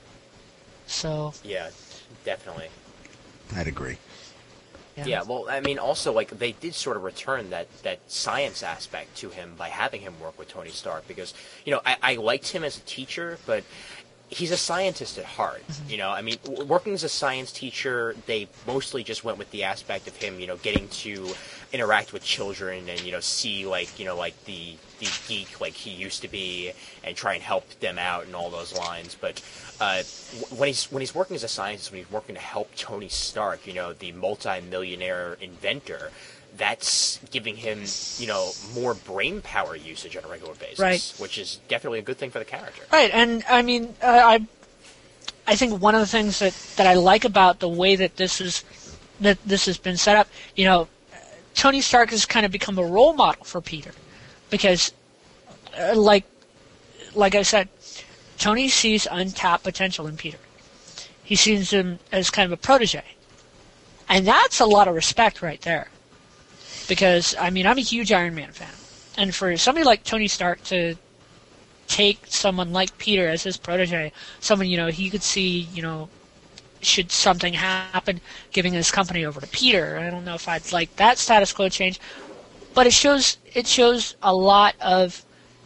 [SPEAKER 2] So
[SPEAKER 4] yeah, definitely.
[SPEAKER 3] I'd agree.
[SPEAKER 4] Yeah, well, I mean, also, like, they did sort of return that science aspect to him by having him work with Tony Stark, because, I liked him as a teacher, but he's a scientist at heart, I mean, working as a science teacher, they mostly just went with the aspect of him, getting to interact with children and, see, like the geek like he used to be and try and help them out and all those lines. But when he's working as a scientist, when he's working to help Tony Stark, the multi-millionaire inventor, that's giving him, more brain power usage on a regular basis,
[SPEAKER 2] right.
[SPEAKER 4] Which is definitely a good thing for the character.
[SPEAKER 2] Right, and I mean, I think one of the things that I like about the way that this has been set up, Tony Stark has kind of become a role model for Peter, because, like I said, Tony sees untapped potential in Peter. He sees him as kind of a protege, and that's a lot of respect right there. Because, I mean, I'm a huge Iron Man fan. And for somebody like Tony Stark to take someone like Peter as his protege, someone, he could see, should something happen, giving his company over to Peter. I don't know if I'd like that status quo change. But it shows a lot of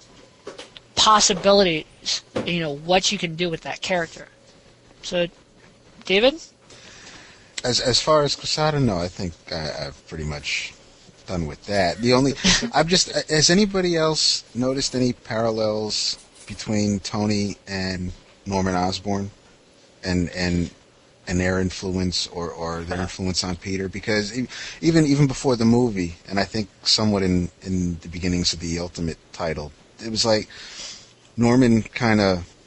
[SPEAKER 2] possibilities, what you can do with that character. So, David?
[SPEAKER 3] As far as Quesada, no, I think I've pretty much done with that. The only, has anybody else noticed any parallels between Tony and Norman Osborn, and their influence or their influence on Peter? Because even before the movie, and I think somewhat in the beginnings of the Ultimate title, it was like Norman kind of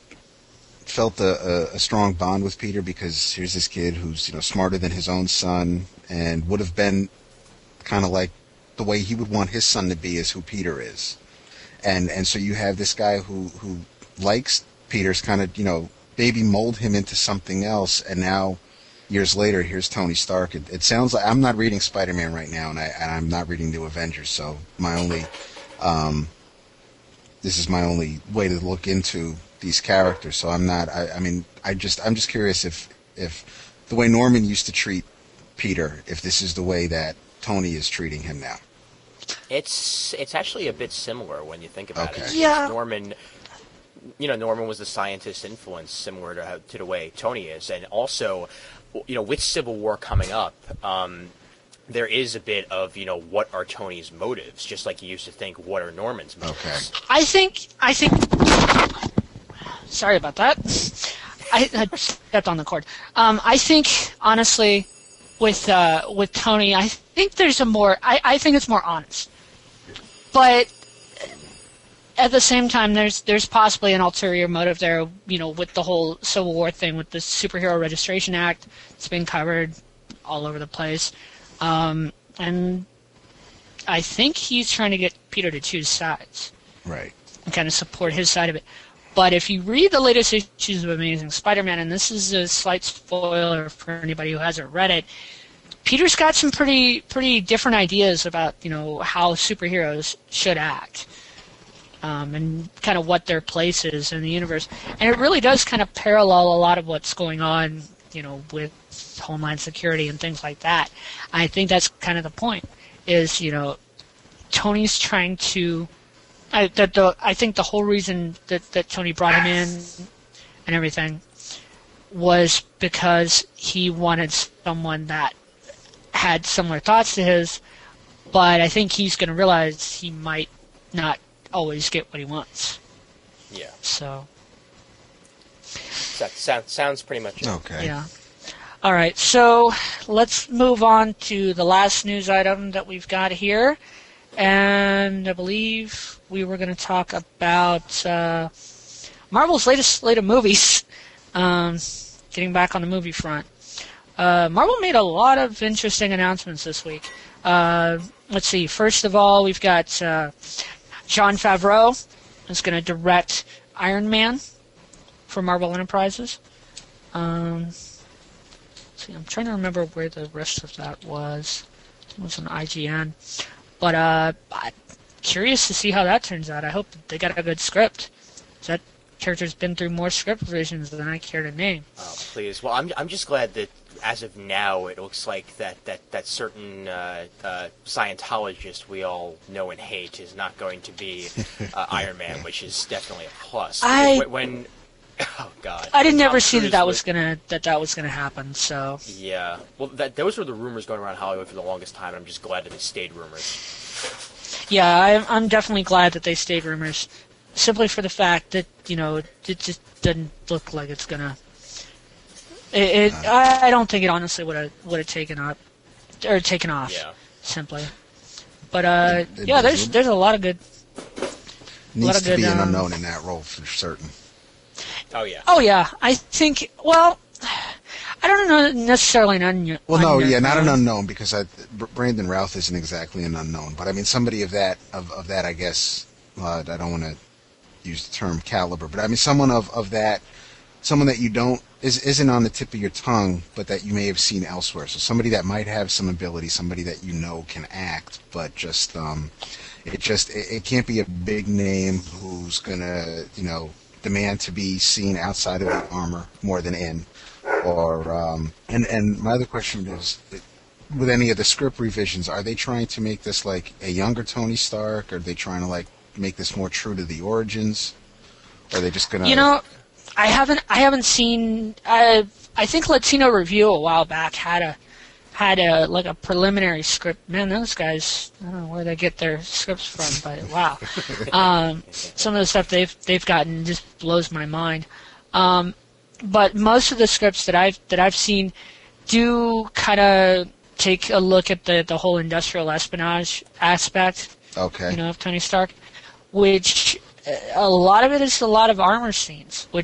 [SPEAKER 3] felt a strong bond with Peter because here's this kid who's smarter than his own son and would have been kind of like the way he would want his son to be is who Peter is, and so you have this guy who likes Peter's kind of maybe mold him into something else, and now years later here's Tony Stark. It sounds like I'm not reading Spider-Man right now, and I'm not reading New Avengers, so my only this is my only way to look into these characters. So I'm not. I'm just curious if the way Norman used to treat Peter, if this is the way that Tony is treating him now.
[SPEAKER 4] It's actually a bit similar when you think about it.
[SPEAKER 2] Yeah.
[SPEAKER 4] Norman was the scientist influence similar to the way Tony is, and also, with Civil War coming up, there is a bit of what are Tony's motives, just like you used to think what are Norman's motives.
[SPEAKER 3] Okay.
[SPEAKER 2] I think. Sorry about that. I stepped on the cord. I think honestly, with Tony, I think there's a more. I think it's more honest, but at the same time, there's possibly an ulterior motive there. With the whole Civil War thing, with the Superhero Registration Act, it's been covered all over the place, and I think he's trying to get Peter to choose sides,
[SPEAKER 3] Right.
[SPEAKER 2] and kind of support his side of it. But if you read the latest issues of Amazing Spider-Man, and this is a slight spoiler for anybody who hasn't read it, Peter's got some pretty different ideas about how superheroes should act, and kind of what their place is in the universe. And it really does kind of parallel a lot of what's going on, with Homeland Security and things like that. I think that's kind of the point. Is Tony's trying to. I think the whole reason that Tony brought him in and everything was because he wanted someone that had similar thoughts to his, but I think he's going to realize he might not always get what he wants.
[SPEAKER 4] Yeah.
[SPEAKER 2] So.
[SPEAKER 4] That sounds pretty much it.
[SPEAKER 3] Okay.
[SPEAKER 2] Yeah. All right, so let's move on to the last news item that we've got here. And I believe we were going to talk about Marvel's latest slate of movies, getting back on the movie front. Marvel made a lot of interesting announcements this week. Let's see. First of all, we've got Jon Favreau is going to direct Iron Man for Marvel Enterprises. Let's see, I'm trying to remember where the rest of that was. It was on IGN. But I'm curious to see how that turns out. I hope that they got a good script. That character's been through more script revisions than I care to name.
[SPEAKER 4] Oh, please. Well, I'm just glad that as of now it looks like that certain Scientologist we all know and hate is not going to be Iron Man, which is definitely a plus. Oh God!
[SPEAKER 2] I didn't
[SPEAKER 4] Tom
[SPEAKER 2] ever see
[SPEAKER 4] Cruise
[SPEAKER 2] that was gonna happen. So
[SPEAKER 4] yeah, well, those were the rumors going around Hollywood for the longest time. And I'm just glad that they stayed rumors.
[SPEAKER 2] yeah, I'm definitely glad that they stayed rumors, simply for the fact that it just doesn't look like it's gonna. I don't think it honestly would have taken off.
[SPEAKER 4] Yeah.
[SPEAKER 2] Simply, but there's a lot of good.
[SPEAKER 3] Needs to be an unknown in that role for certain.
[SPEAKER 4] Oh yeah.
[SPEAKER 2] Oh yeah, I think. Well, I don't know necessarily an unknown.
[SPEAKER 3] Well, no, yeah, not an unknown because Brandon Routh isn't exactly an unknown, but I mean somebody of that, I guess. I don't want to use the term caliber, but I mean someone of that, someone that you don't isn't on the tip of your tongue, but that you may have seen elsewhere. So somebody that might have some ability, somebody that can act, but just it can't be a big name who's gonna demand to be seen outside of the armor more than in. Or and my other question is, with any of the script revisions, are they trying to make this like a younger Tony Stark? Or are they trying to like make this more true to the origins? Or are they just gonna?
[SPEAKER 2] I haven't seen. I think Latino Review a while back had a like a preliminary script. Man, those guys, I don't know where they get their scripts from, but wow. Some of the stuff they've gotten just blows my mind. But most of the scripts that I've seen do kind of take a look at the whole industrial espionage aspect.
[SPEAKER 3] Okay.
[SPEAKER 2] Of Tony Stark, which a lot of it is a lot of armor scenes, which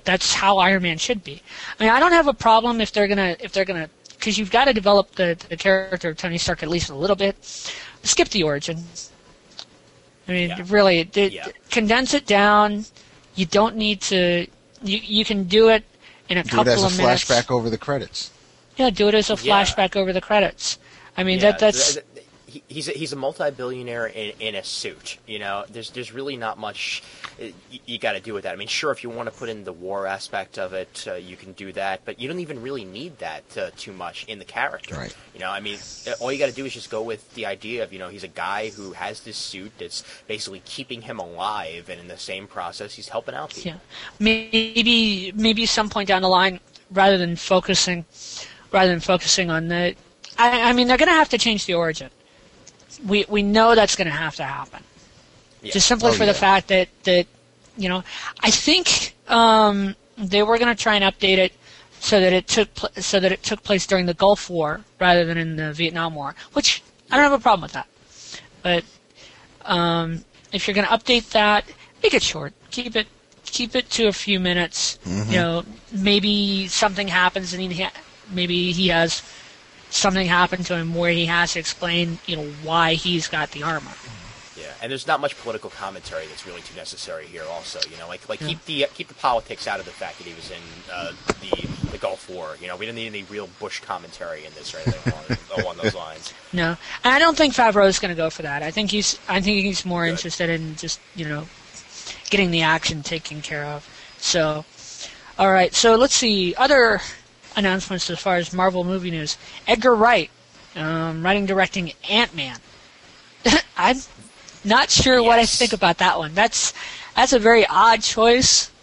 [SPEAKER 2] that's how Iron Man should be. I mean, I don't have a problem if they're gonna because you've got to develop the character of Tony Stark at least a little bit. Skip the origin. I mean, really, condense it down. You don't need to. You can do it in a couple of minutes.
[SPEAKER 3] Do it as a flashback over the credits.
[SPEAKER 2] Yeah, do it as a flashback over the credits. I mean, that's.
[SPEAKER 4] He's a multi-billionaire in a suit. You know, there's really not much you got to do with that. I mean, sure, if you want to put in the war aspect of it, you can do that, but you don't even really need that too much in the character.
[SPEAKER 3] Right.
[SPEAKER 4] You know, I mean, all you got to do is just go with the idea of, you know, he's a guy who has this suit that's basically keeping him alive, and in the same process, he's helping out people.
[SPEAKER 2] Yeah, maybe some point down the line, rather than focusing on the. I mean, they're going to have to change the origin. We know that's going to have to happen. Yeah. Just simply for the fact that you know, I think they were going to try and update it so that it took place during the Gulf War rather than in the Vietnam War, which I don't have a problem with that. But if you're going to update that, make it short. Keep it to a few minutes. Mm-hmm. You know, maybe something happens and maybe he has something happen to him where he has to explain, you know, why he's got the armor.
[SPEAKER 4] Yeah, and there's not much political commentary that's really too necessary here. Also, you know, keep the politics out of the fact that he was in the Gulf War. You know, we don't need any real Bush commentary in this or anything along those lines.
[SPEAKER 2] No, and I don't think Favreau is going to go for that. I think he's more interested in just, you know, getting the action taken care of. So, all right. So let's see other announcements as far as Marvel movie news. Edgar Wright, writing, directing Ant-Man. I'm not sure what I think about that one. That's a very odd choice.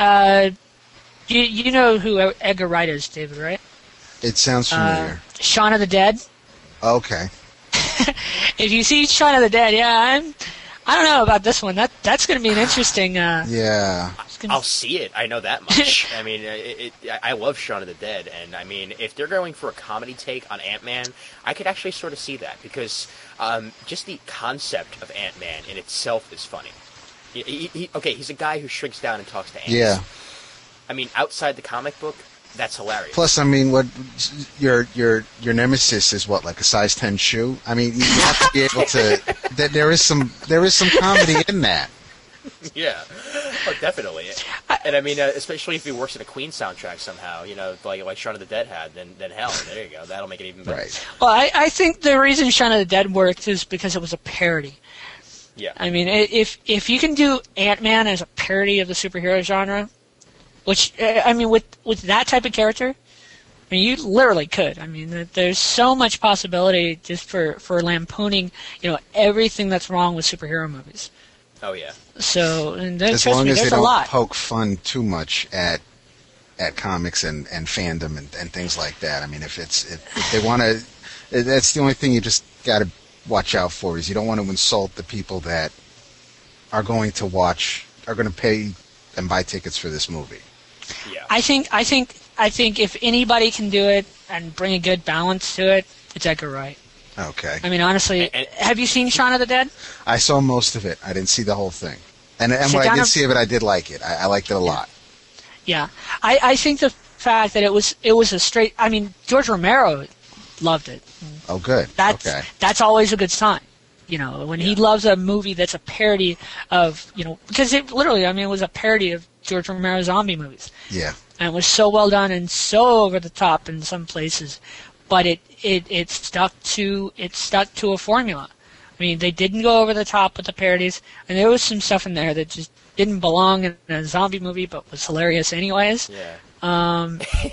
[SPEAKER 2] You know who Edgar Wright is, David, right?
[SPEAKER 3] It sounds familiar.
[SPEAKER 2] Shaun of the Dead.
[SPEAKER 3] Okay.
[SPEAKER 2] If you see Shaun of the Dead, I don't know about this one. That's going to be an interesting.
[SPEAKER 3] Yeah.
[SPEAKER 4] I'll see it. I know that much. I mean, I love Shaun of the Dead, and I mean, if they're going for a comedy take on Ant-Man, I could actually sort of see that because just the concept of Ant-Man in itself is funny. He's a guy who shrinks down and talks to ants.
[SPEAKER 3] Yeah. I
[SPEAKER 4] mean, outside the comic book, that's hilarious.
[SPEAKER 3] Plus, I mean, what your nemesis is what, like a size 10 shoe? I mean, you have to be able to. There is some comedy in that.
[SPEAKER 4] Yeah, oh, definitely. And I mean, especially if he works in a Queen soundtrack somehow, you know, like Shaun of the Dead had, then hell, there you go. That'll make it even better.
[SPEAKER 3] Right.
[SPEAKER 2] Well, I think the reason Shaun of the Dead worked is because it was a parody.
[SPEAKER 4] Yeah.
[SPEAKER 2] I mean, if you can do Ant-Man as a parody of the superhero genre, which, I mean, with that type of character, I mean, you literally could. I mean, there's so much possibility just for lampooning, you know, everything that's wrong with superhero movies.
[SPEAKER 4] Oh, yeah.
[SPEAKER 2] So, and
[SPEAKER 3] as long as they
[SPEAKER 2] don't
[SPEAKER 3] poke fun too much at comics and fandom and things like that. I mean, if they want to, that's the only thing you just got to watch out for is you don't want to insult the people that are going to pay and buy tickets for this movie.
[SPEAKER 4] Yeah.
[SPEAKER 2] I think if anybody can do it and bring a good balance to it, it's Edgar Wright.
[SPEAKER 3] Okay.
[SPEAKER 2] I mean, honestly, have you seen Shaun of the Dead?
[SPEAKER 3] I saw most of it. I didn't see the whole thing. And when I did see it, I did like it. I liked it a lot.
[SPEAKER 2] Yeah. I think the fact that it was a straight... I mean, George Romero loved it.
[SPEAKER 3] Oh, good.
[SPEAKER 2] That's always a good sign. You know, when he loves a movie that's a parody of, you know... Because it literally, I mean, it was a parody of George Romero's zombie movies.
[SPEAKER 3] Yeah.
[SPEAKER 2] And it was so well done and so over the top in some places. But it stuck to a formula. I mean, they didn't go over the top with the parodies, and there was some stuff in there that just didn't belong in a zombie movie, but was hilarious anyways.
[SPEAKER 4] Yeah.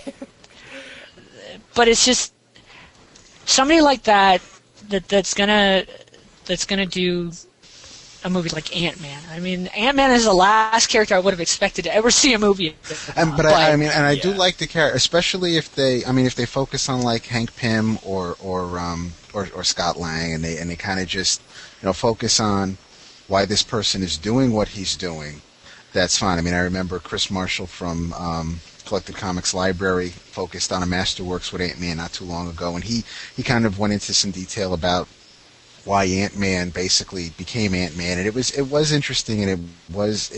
[SPEAKER 2] But it's just somebody like that's gonna do a movie like Ant-Man. I mean, Ant-Man is the last character I would have expected to ever see a movie.
[SPEAKER 3] I do like the character, especially if they focus on like Hank Pym or Scott Lang, and they kind of just, you know, focus on why this person is doing what he's doing. That's fine. I mean, I remember Chris Marshall from Collected Comics Library focused on a Masterworks with Ant-Man not too long ago, and he kind of went into some detail about why Ant-Man basically became Ant-Man, and it was interesting, and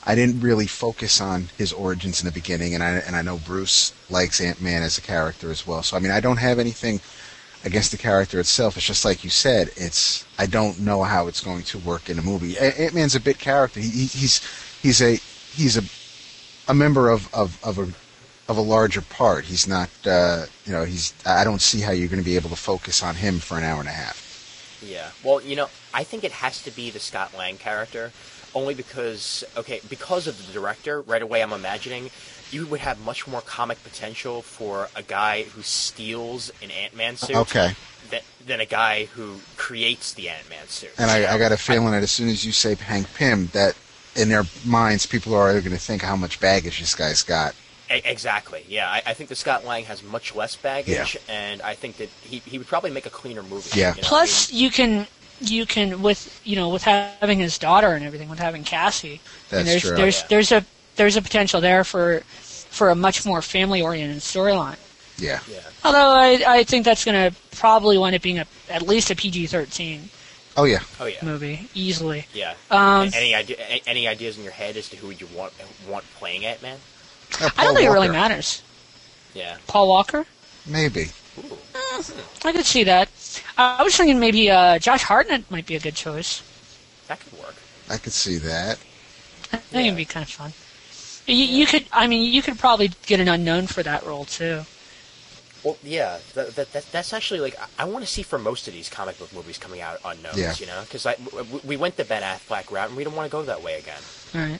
[SPEAKER 3] I didn't really focus on his origins in the beginning, and I know Bruce likes Ant-Man as a character as well. So I mean, I don't have anything against the character itself. It's just like you said. I don't know how it's going to work in a movie. Ant-Man's a bit character. He's a member of a larger part. He's not. I don't see how you're going to be able to focus on him for an hour and a half.
[SPEAKER 4] Yeah. Well, I think it has to be the Scott Lang character, only because of the director. Right away, I'm imagining you would have much more comic potential for a guy who steals an Ant-Man suit than a guy who creates the Ant-Man suit.
[SPEAKER 3] And I got a feeling that as soon as you say Hank Pym, that in their minds, people are going to think how much baggage this guy's got.
[SPEAKER 4] Exactly. Yeah, I think that Scott Lang has much less baggage, and I think that he would probably make a cleaner movie.
[SPEAKER 3] Yeah.
[SPEAKER 2] Plus, you can with having his daughter and everything, with having Cassie.
[SPEAKER 3] That's true.
[SPEAKER 2] There's a potential there for a much more family-oriented storyline.
[SPEAKER 3] Yeah.
[SPEAKER 2] Although I think that's going to probably wind up being at least a PG-13.
[SPEAKER 3] Oh yeah.
[SPEAKER 2] Movie easily.
[SPEAKER 4] Yeah. Any ideas in your head as to who you want playing Ant-Man?
[SPEAKER 2] I don't think it really matters.
[SPEAKER 4] Yeah.
[SPEAKER 2] Paul Walker?
[SPEAKER 3] Maybe.
[SPEAKER 2] I could see that. I was thinking maybe Josh Hartnett might be a good choice.
[SPEAKER 4] That could work.
[SPEAKER 3] I could see that.
[SPEAKER 2] I think it'd be kind of fun. You could probably get an unknown for that role too.
[SPEAKER 4] Well, yeah, that's actually, like, I want to see for most of these comic book movies coming out unknowns, because we went the Ben Affleck route, and we don't want to go that way again.
[SPEAKER 2] All right.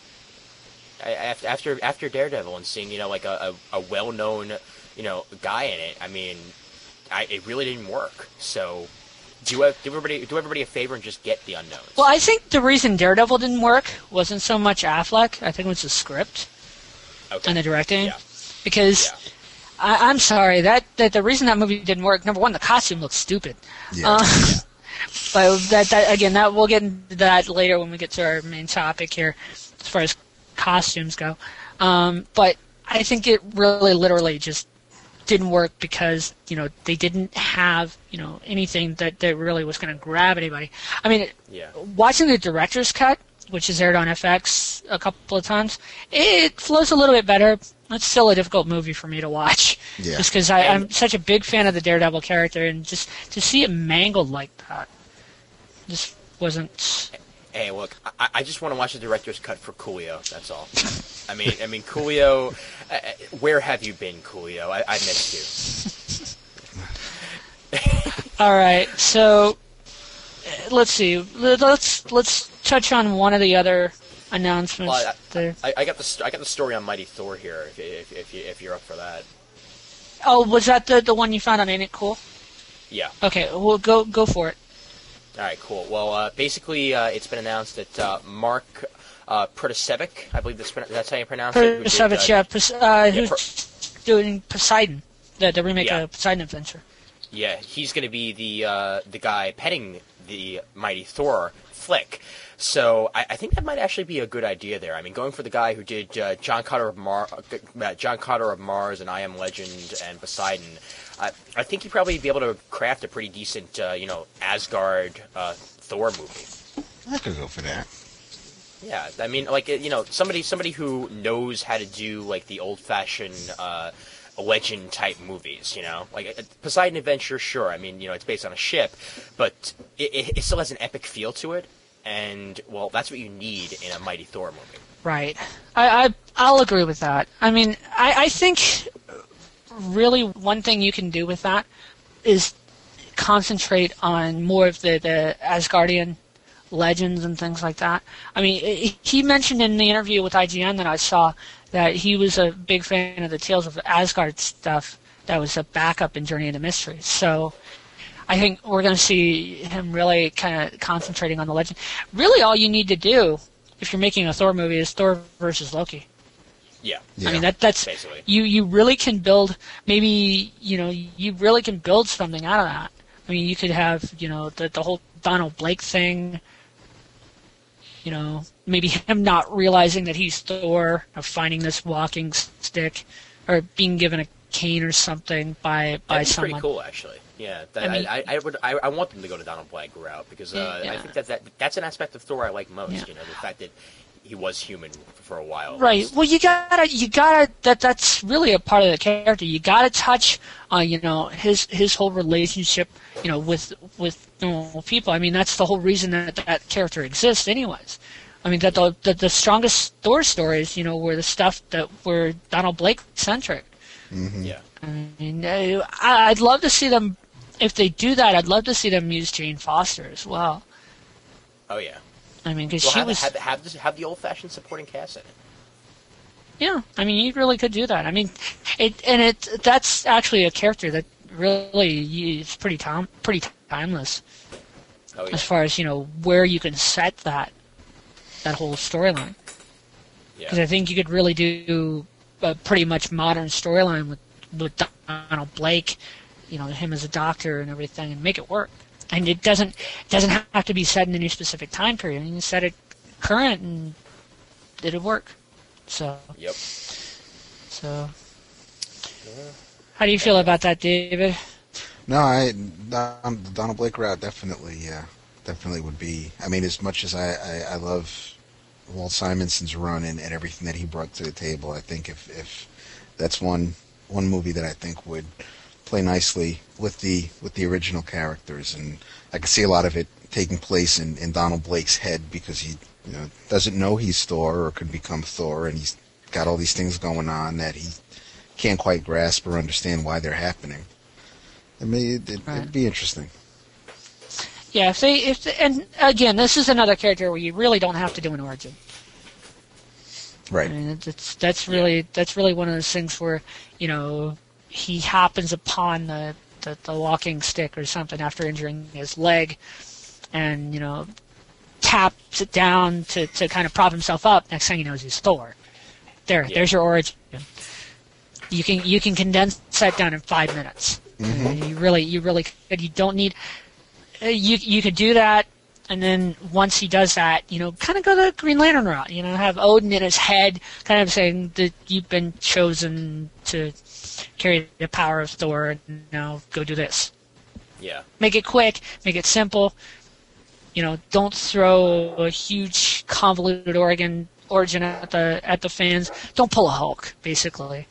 [SPEAKER 4] After Daredevil and seeing, like, a well-known, guy in it, I mean, it really didn't work. So, do everybody a favor and just get the unknowns.
[SPEAKER 2] Well, I think the reason Daredevil didn't work wasn't so much Affleck. I think it was the script and the directing.
[SPEAKER 4] Yeah.
[SPEAKER 2] Because... Yeah. I'm sorry, that the reason that movie didn't work, number one, the costume looks stupid.
[SPEAKER 3] Yeah.
[SPEAKER 2] But that we'll get into that later when we get to our main topic here, as far as costumes go. But I think it really literally just didn't work because, they didn't have, anything that really was going to grab anybody. I mean, watching the director's cut, which is aired on FX a couple of times, it flows a little bit better. It's still a difficult movie for me to watch, just because I'm such a big fan of the Daredevil character, and just to see it mangled like that just wasn't.
[SPEAKER 4] Hey, look, I just want to watch the director's cut for Coolio. That's all. I mean, Coolio. Where have you been, Coolio? I missed you.
[SPEAKER 2] All right, so let's see. Let's touch on one of the other announcements.
[SPEAKER 4] Well,
[SPEAKER 2] there.
[SPEAKER 4] I got the story on Mighty Thor here. If you're up for that.
[SPEAKER 2] Oh, was that the one you found on Ain't It Cool?
[SPEAKER 4] Yeah.
[SPEAKER 2] Okay, well go for it.
[SPEAKER 4] All right, cool. Well, basically, it's been announced that Mark Protasevich, I believe that's how you pronounce it.
[SPEAKER 2] Protasevich, who's doing Poseidon, the remake of Poseidon Adventure.
[SPEAKER 4] Yeah, he's going to be the guy penning the Mighty Thor flick. So I think that might actually be a good idea there. I mean, going for the guy who did John Carter of Mars and I Am Legend and Poseidon, I think he'd probably be able to craft a pretty decent, Asgard Thor movie.
[SPEAKER 3] I could go for that.
[SPEAKER 4] Yeah, I mean, like, somebody who knows how to do, like, the old-fashioned legend type movies, like Poseidon Adventure. Sure, I mean, it's based on a ship, but it still has an epic feel to it. And, well, that's what you need in a Mighty Thor movie.
[SPEAKER 2] Right. I'll agree with that. I mean, I think really one thing you can do with that is concentrate on more of the Asgardian legends and things like that. I mean, he mentioned in the interview with IGN that I saw that he was a big fan of the Tales of Asgard stuff that was a backup in Journey into Mystery. So I think we're going to see him really kind of concentrating on the legend. Really, all you need to do, if you're making a Thor movie, is Thor versus Loki.
[SPEAKER 4] Yeah.
[SPEAKER 2] I mean, that's
[SPEAKER 4] basically.
[SPEAKER 2] You really can build, maybe, you really can build something out of that. I mean, you could have, the whole Donald Blake thing, maybe him not realizing that he's Thor, or finding this walking stick, or being given a cane or something by
[SPEAKER 4] That'd be
[SPEAKER 2] someone.
[SPEAKER 4] Pretty cool, actually. Yeah, I want them to go to Donald Blake route because I think that's an aspect of Thor I like most.
[SPEAKER 2] Yeah.
[SPEAKER 4] The fact that he was human for a while.
[SPEAKER 2] Right. Well, you gotta. That's really a part of the character. You gotta touch on, his whole relationship, with normal people. I mean, that's the whole reason that character exists, anyways. I mean, that the strongest Thor stories, were the stuff that were Donald Blake centric.
[SPEAKER 3] Mm-hmm.
[SPEAKER 4] Yeah.
[SPEAKER 2] I mean, I'd love to see them. If they do that, I'd love to see them use Jane Foster as well.
[SPEAKER 4] Oh yeah.
[SPEAKER 2] I mean, because
[SPEAKER 4] Well,
[SPEAKER 2] she was
[SPEAKER 4] have the old-fashioned supporting cast in it.
[SPEAKER 2] Yeah, I mean, you really could do that. I mean, that's actually a character that really is pretty timeless.
[SPEAKER 4] Oh yeah.
[SPEAKER 2] As far as where you can set that whole storyline.
[SPEAKER 4] Yeah.
[SPEAKER 2] Because I think you could really do a pretty much modern storyline with Donald Blake, him as a doctor and everything, and make it work. And it doesn't have to be set in any specific time period. You can set it current and it'll work. So.
[SPEAKER 4] Yep.
[SPEAKER 2] So. How do you feel about that, David?
[SPEAKER 3] No, the Donald Blake route definitely would be. I mean, as much as I love Walt Simonson's run and everything that he brought to the table, I think if that's one movie that I think would play nicely with the original characters, and I can see a lot of it taking place in Donald Blake's head because he doesn't know he's Thor or could become Thor, and he's got all these things going on that he can't quite grasp or understand why they're happening. I mean, it'd be interesting.
[SPEAKER 2] Yeah, and again, this is another character where you really don't have to do an origin.
[SPEAKER 3] Right.
[SPEAKER 2] I mean, that's really one of those things where he happens upon the walking stick or something after injuring his leg, and taps it down to kind of prop himself up. Next thing he knows, he's Thor. There's your origin. You can condense that down in 5 minutes.
[SPEAKER 3] Mm-hmm.
[SPEAKER 2] You really could. You don't need. You could do that, and then once he does that, kind of go the Green Lantern route. Have Odin in his head, kind of saying that you've been chosen to carry the power of Thor, and now go do this.
[SPEAKER 4] Yeah.
[SPEAKER 2] Make it quick. Make it simple. Don't throw a huge convoluted origin at the fans. Don't pull a Hulk, basically.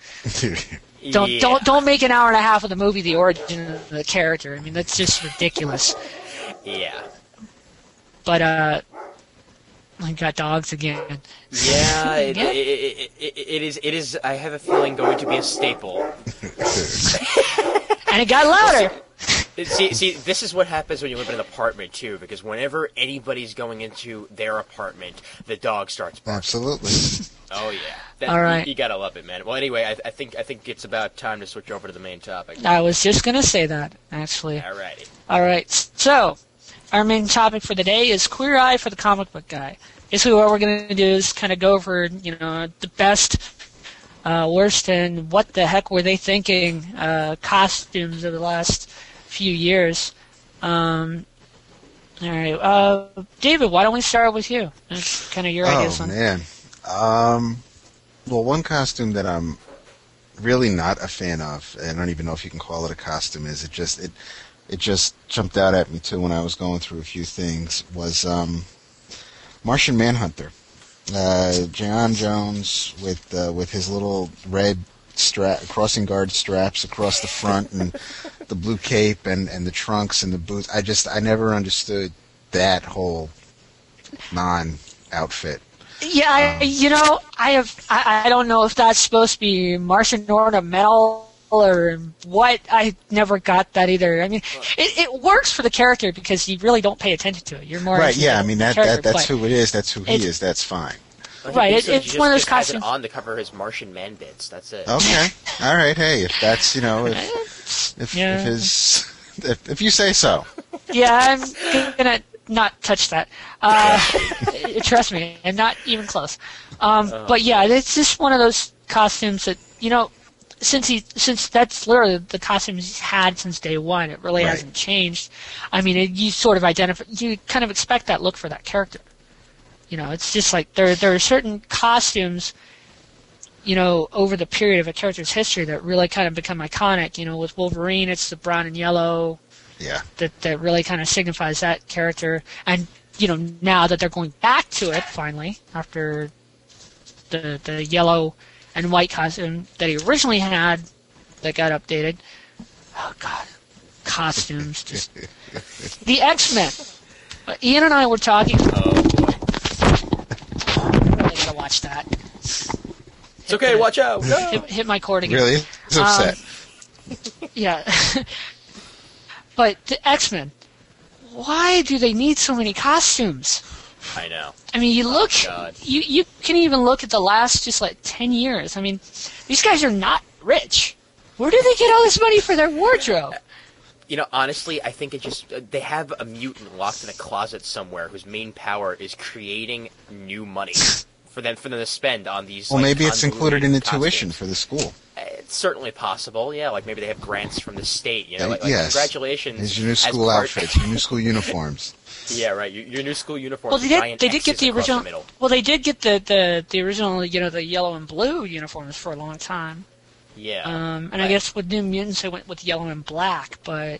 [SPEAKER 2] Don't make an hour and a half of the movie the origin of the character. I mean, that's just ridiculous.
[SPEAKER 4] Yeah.
[SPEAKER 2] But I got dogs again.
[SPEAKER 4] Yeah, it is. I have a feeling going to be a staple.
[SPEAKER 2] And it got louder.
[SPEAKER 4] See, this is what happens when you live in an apartment too, because whenever anybody's going into their apartment, the dog starts barking.
[SPEAKER 3] Absolutely.
[SPEAKER 4] Oh yeah.
[SPEAKER 2] All right.
[SPEAKER 4] You gotta love it, man. Well, anyway, I think it's about time to switch over to the main topic.
[SPEAKER 2] I was just gonna say that, actually.
[SPEAKER 4] Alrighty.
[SPEAKER 2] All right. So, our main topic for the day is Queer Eye for the Comic Book Guy. Basically, what we're gonna do is kind of go over, the best, worst, and what the heck were they thinking costumes of the last few years. All right. David, why don't we start with you? That's kind of your ideas on.
[SPEAKER 3] Oh man. Well, one costume that I'm really not a fan of, and I don't even know if you can call it a costume, is it just jumped out at me too when I was going through a few things, was Martian Manhunter. Jon Jones with his little red crossing guard straps across the front and the blue cape and the trunks and the boots. I never understood that whole non-outfit.
[SPEAKER 2] Yeah, I don't know if that's supposed to be Martian ornamental or what. I never got that either. I mean, it works for the character because you really don't pay attention to it. You're more
[SPEAKER 3] right. Yeah, I mean that's who it is. That's who he is. That's fine.
[SPEAKER 2] Right, it's one of those costumes.
[SPEAKER 4] Has it on the cover his Martian man bits. That's it.
[SPEAKER 3] Okay, all right. Hey, if that's if you say so.
[SPEAKER 2] Yeah, I'm gonna not touch that. Trust me, I'm not even close. But yeah, it's just one of those costumes that since that's literally the costume he's had since day one. It really hasn't changed. I mean, you sort of you kind of expect that look for that character. It's just like there are certain costumes, over the period of a character's history that really kind of become iconic. With Wolverine, it's the brown and yellow.
[SPEAKER 3] Yeah.
[SPEAKER 2] That really kind of signifies that character. And now that they're going back to it finally after the yellow and white costume that he originally had that got updated. Oh God, costumes! Just the X-Men. Ian and I were talking.
[SPEAKER 4] Oh boy.
[SPEAKER 2] I really gotta watch that.
[SPEAKER 4] It's okay. Watch out. No.
[SPEAKER 2] Hit my cord again.
[SPEAKER 3] Really? It's upset.
[SPEAKER 2] Yeah. But the X-Men. Why do they need so many costumes?
[SPEAKER 4] I know.
[SPEAKER 2] I mean, you look.
[SPEAKER 4] God.
[SPEAKER 2] You can even look at the last just 10 years. I mean, these guys are not rich. Where do they get all this money for their wardrobe?
[SPEAKER 4] Honestly, I think it just they have a mutant locked in a closet somewhere whose main power is creating new money for them to spend on these.
[SPEAKER 3] Well, maybe it's included in the
[SPEAKER 4] costumes.
[SPEAKER 3] tuition for the school.
[SPEAKER 4] It's certainly possible. Yeah, like maybe they have grants from the state. Like
[SPEAKER 3] yes.
[SPEAKER 4] Congratulations.
[SPEAKER 3] It's your new school outfits, your new school uniforms.
[SPEAKER 4] Yeah, right. Your new school uniforms.
[SPEAKER 2] Well,
[SPEAKER 4] they
[SPEAKER 2] did get the original. Well, they did get the original, the yellow and blue uniforms for a long time.
[SPEAKER 4] Yeah.
[SPEAKER 2] And
[SPEAKER 4] right.
[SPEAKER 2] I guess with New Mutants they went with yellow and black, but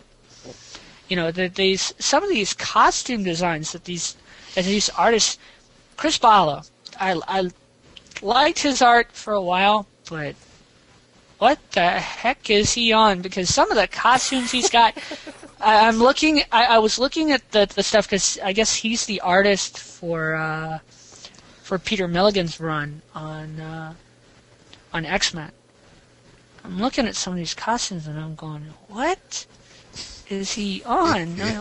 [SPEAKER 2] some of these costume designs that these artists, Chris Bala, I liked his art for a while, but what the heck is he on? Because some of the costumes he's got, I was looking at the stuff because I guess he's the artist for Peter Milligan's run on X-Men. I'm looking at some of these costumes and I'm going, what is he on? Oh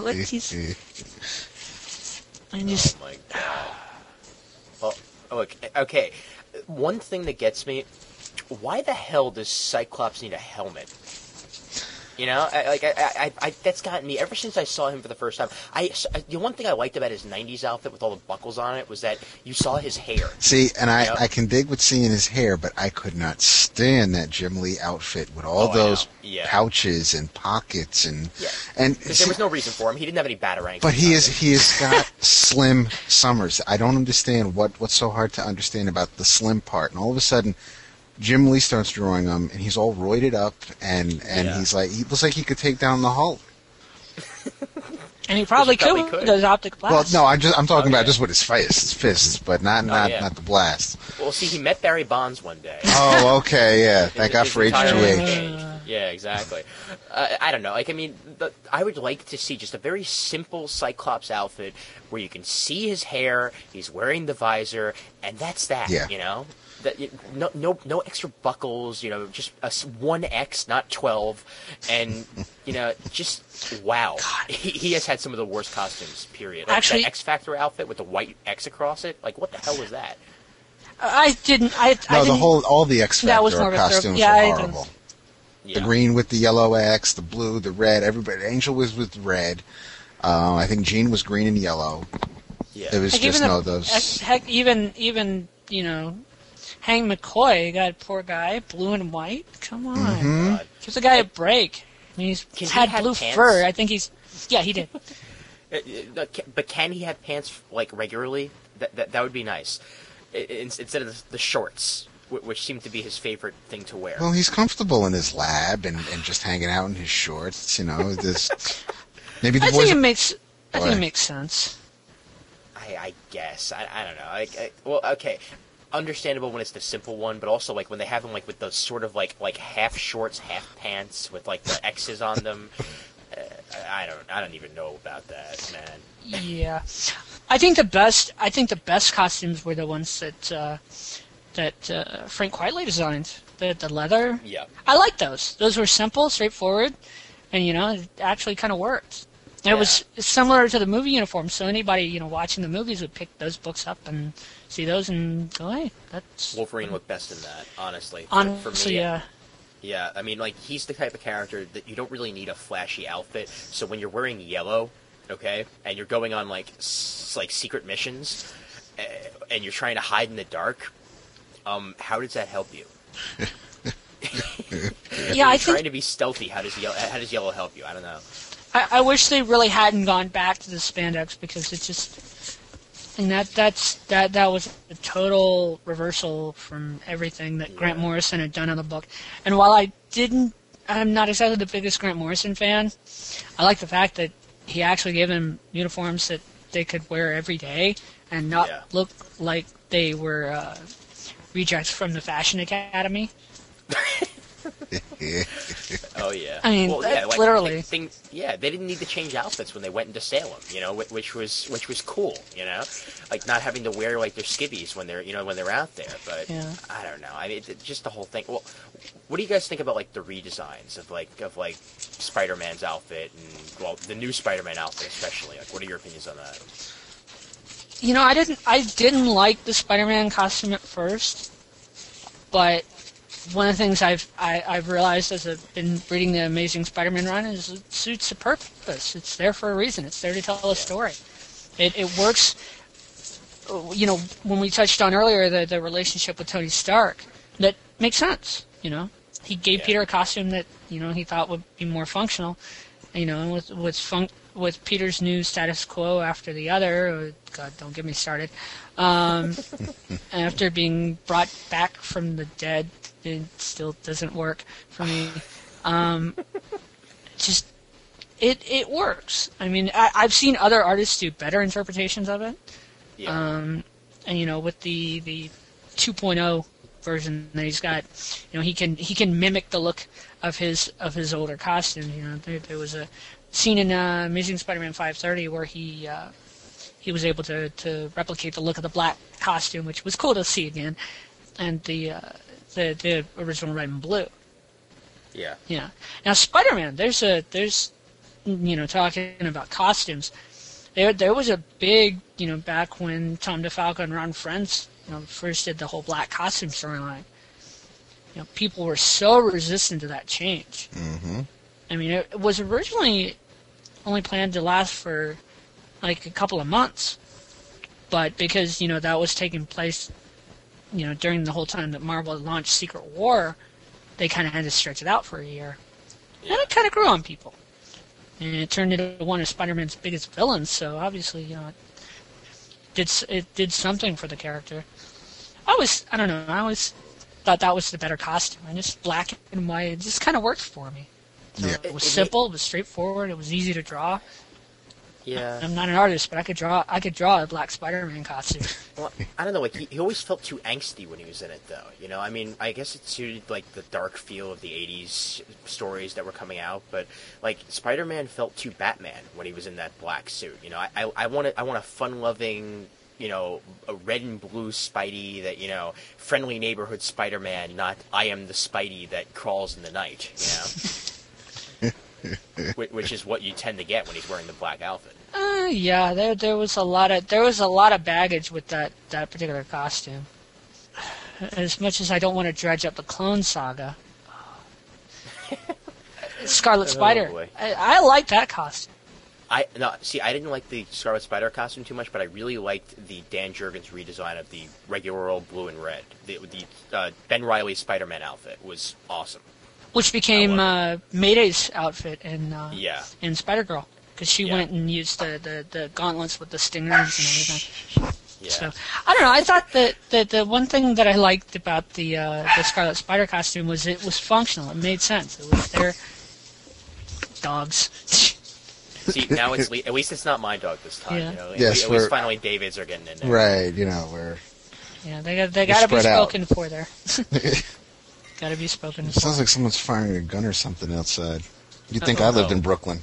[SPEAKER 4] my God. Well, look, okay. One thing that gets me, why the hell does Cyclops need a helmet? That's gotten me ever since I saw him for the first time. The one thing I liked about his '90s outfit with all the buckles on it was that you saw his hair.
[SPEAKER 3] See, and I can dig with seeing his hair, but I could not stand that Jim Lee outfit with all those pouches and pockets and
[SPEAKER 4] because there was no reason for him. He didn't have any batarangs.
[SPEAKER 3] But he has got slim summers. I don't understand what's so hard to understand about the slim part, and all of a sudden. Jim Lee starts drawing him, and he's all roided up, and he looks like he could take down the Hulk.
[SPEAKER 2] And he probably could with those optic blasts.
[SPEAKER 3] Well, no, I'm talking about just with his fists, but not the blast.
[SPEAKER 4] Well, see, he met Barry Bonds one day.
[SPEAKER 3] Oh, okay, yeah. Thank God for HGH.
[SPEAKER 4] Yeah, exactly. I don't know. I would like to see just a very simple Cyclops outfit where you can see his hair, he's wearing the visor, and that's that.
[SPEAKER 3] Yeah.
[SPEAKER 4] No extra buckles, just a 1X, not 12, and just wow. He has had some of the worst costumes. Period.
[SPEAKER 2] Actually,
[SPEAKER 4] that X Factor outfit with the white X across it, what the hell was that?
[SPEAKER 3] All the X Factor costumes were horrible.
[SPEAKER 4] Yeah.
[SPEAKER 3] The green with the yellow X, the blue, the red. Everybody. Angel was with red. I think Jean was green and yellow.
[SPEAKER 2] Yeah.
[SPEAKER 3] It was those.
[SPEAKER 2] Heck, even Hank McCoy, that poor guy, blue and white. Come on,
[SPEAKER 3] mm-hmm.
[SPEAKER 2] Give the guy a break. I mean, he's had blue fur. I think he did.
[SPEAKER 4] But can he have pants regularly? That would be nice. Instead of the shorts, which seem to be his favorite thing to wear.
[SPEAKER 3] Well, he's comfortable in his lab and just hanging out in his shorts. Maybe the
[SPEAKER 2] I think it makes sense.
[SPEAKER 4] I guess I don't know. Well, okay. Understandable when it's the simple one, but also when they have them with those sort of half shorts, half pants with the X's on them. I don't even know about that, man.
[SPEAKER 2] Yeah, I think the best costumes were the ones that Frank Quitely designed. The leather.
[SPEAKER 4] Yeah.
[SPEAKER 2] I like those. Those were simple, straightforward, and it actually kind of worked. And it was similar to the movie uniform, so anybody watching the movies would pick those books up and see those and go, hey, that's...
[SPEAKER 4] Wolverine looked best in that, honestly.
[SPEAKER 2] For me,
[SPEAKER 4] yeah. Yeah, I mean, he's the type of character that you don't really need a flashy outfit, so when you're wearing yellow, okay, and you're going on, secret missions, and you're trying to hide in the dark, how does that help you?
[SPEAKER 2] Yeah, I think...
[SPEAKER 4] trying to be stealthy, how does yellow help you? I don't know.
[SPEAKER 2] I wish they really hadn't gone back to the spandex because it just, and that was a total reversal from everything that Grant Morrison had done in the book. And while I'm not exactly the biggest Grant Morrison fan, I like the fact that he actually gave him uniforms that they could wear every day and not look like they were rejects from the Fashion Academy.
[SPEAKER 4] Oh yeah.
[SPEAKER 2] I mean, literally.
[SPEAKER 4] They didn't need to change outfits when they went into Salem, which was cool, like not having to wear like their skivvies when they're when they're out there. But I don't know. I mean, just the whole thing. Well, what do you guys think about like the redesigns of Spider-Man's outfit and the new Spider-Man outfit especially? Like, what are your opinions on that?
[SPEAKER 2] I didn't like the Spider-Man costume at first, but one of the things I've realized as I've been reading the Amazing Spider-Man run is it suits a purpose. It's there for a reason. It's there to tell a story. It works. When we touched on earlier the relationship with Tony Stark, that makes sense. He gave Peter a costume that he thought would be more functional. With Peter's new status quo after the other. God, don't get me started. After being brought back from the dead. It still doesn't work for me. It works. I mean, I've seen other artists do better interpretations of it. Yeah. And with the 2.0 version that he's got, he can mimic the look of his older costume. There was a scene in Amazing Spider-Man 530 where he was able to replicate the look of the black costume, which was cool to see again, and the original red and blue.
[SPEAKER 4] Yeah.
[SPEAKER 2] Yeah. Now Spider-Man, there's talking about costumes. There was a big, back when Tom DeFalco and Ron Frenz, first did the whole black costume storyline. People were so resistant to that change.
[SPEAKER 3] Mm-hmm.
[SPEAKER 2] I mean, it was originally only planned to last for like a couple of months, but because that was taking place during the whole time that Marvel launched Secret War, they kind of had to stretch it out for a year. Yeah. And it kind of grew on people. And it turned into one of Spider-Man's biggest villains, so obviously, it did something for the character. I always thought that was the better costume. And just black and white, it just kind of worked for me. So it was simple, it was straightforward, it was easy to draw.
[SPEAKER 4] Yeah.
[SPEAKER 2] I'm not an artist, but I could draw a black Spider-Man costume.
[SPEAKER 4] Well, I don't know, like, he always felt too angsty when he was in it, though, I mean, I guess it suited, like, the dark feel of the 80s stories that were coming out, but, like, Spider-Man felt too Batman when he was in that black suit, I want a fun-loving, a red and blue Spidey that, friendly neighborhood Spider-Man, not I am the Spidey that crawls in the night, Which is what you tend to get when he's wearing the black outfit.
[SPEAKER 2] Yeah, there was a lot of baggage with that particular costume. As much as I don't want to dredge up the Clone Saga, Scarlet Spider.
[SPEAKER 4] Boy.
[SPEAKER 2] I like that costume.
[SPEAKER 4] I didn't like the Scarlet Spider costume too much, but I really liked the Dan Jurgens redesign of the regular old blue and red. The Ben Reilly Spider-Man outfit was awesome.
[SPEAKER 2] Which became Mayday's outfit in Spider-Girl, because she went and used the gauntlets with the stingers and everything.
[SPEAKER 4] Yeah.
[SPEAKER 2] So I don't know. I thought that the one thing that I liked about the Scarlet Spider costume was it was functional. It made sense. It was their dogs.
[SPEAKER 4] See, now at least it's not my dog this time.
[SPEAKER 2] Yeah.
[SPEAKER 4] At least finally David's are getting in there.
[SPEAKER 3] Right. We're.
[SPEAKER 2] Yeah, they got to be spoken for there. Got to be spoken
[SPEAKER 3] It
[SPEAKER 2] for.
[SPEAKER 3] sounds like someone's firing a gun or something outside. You'd think I lived in Brooklyn.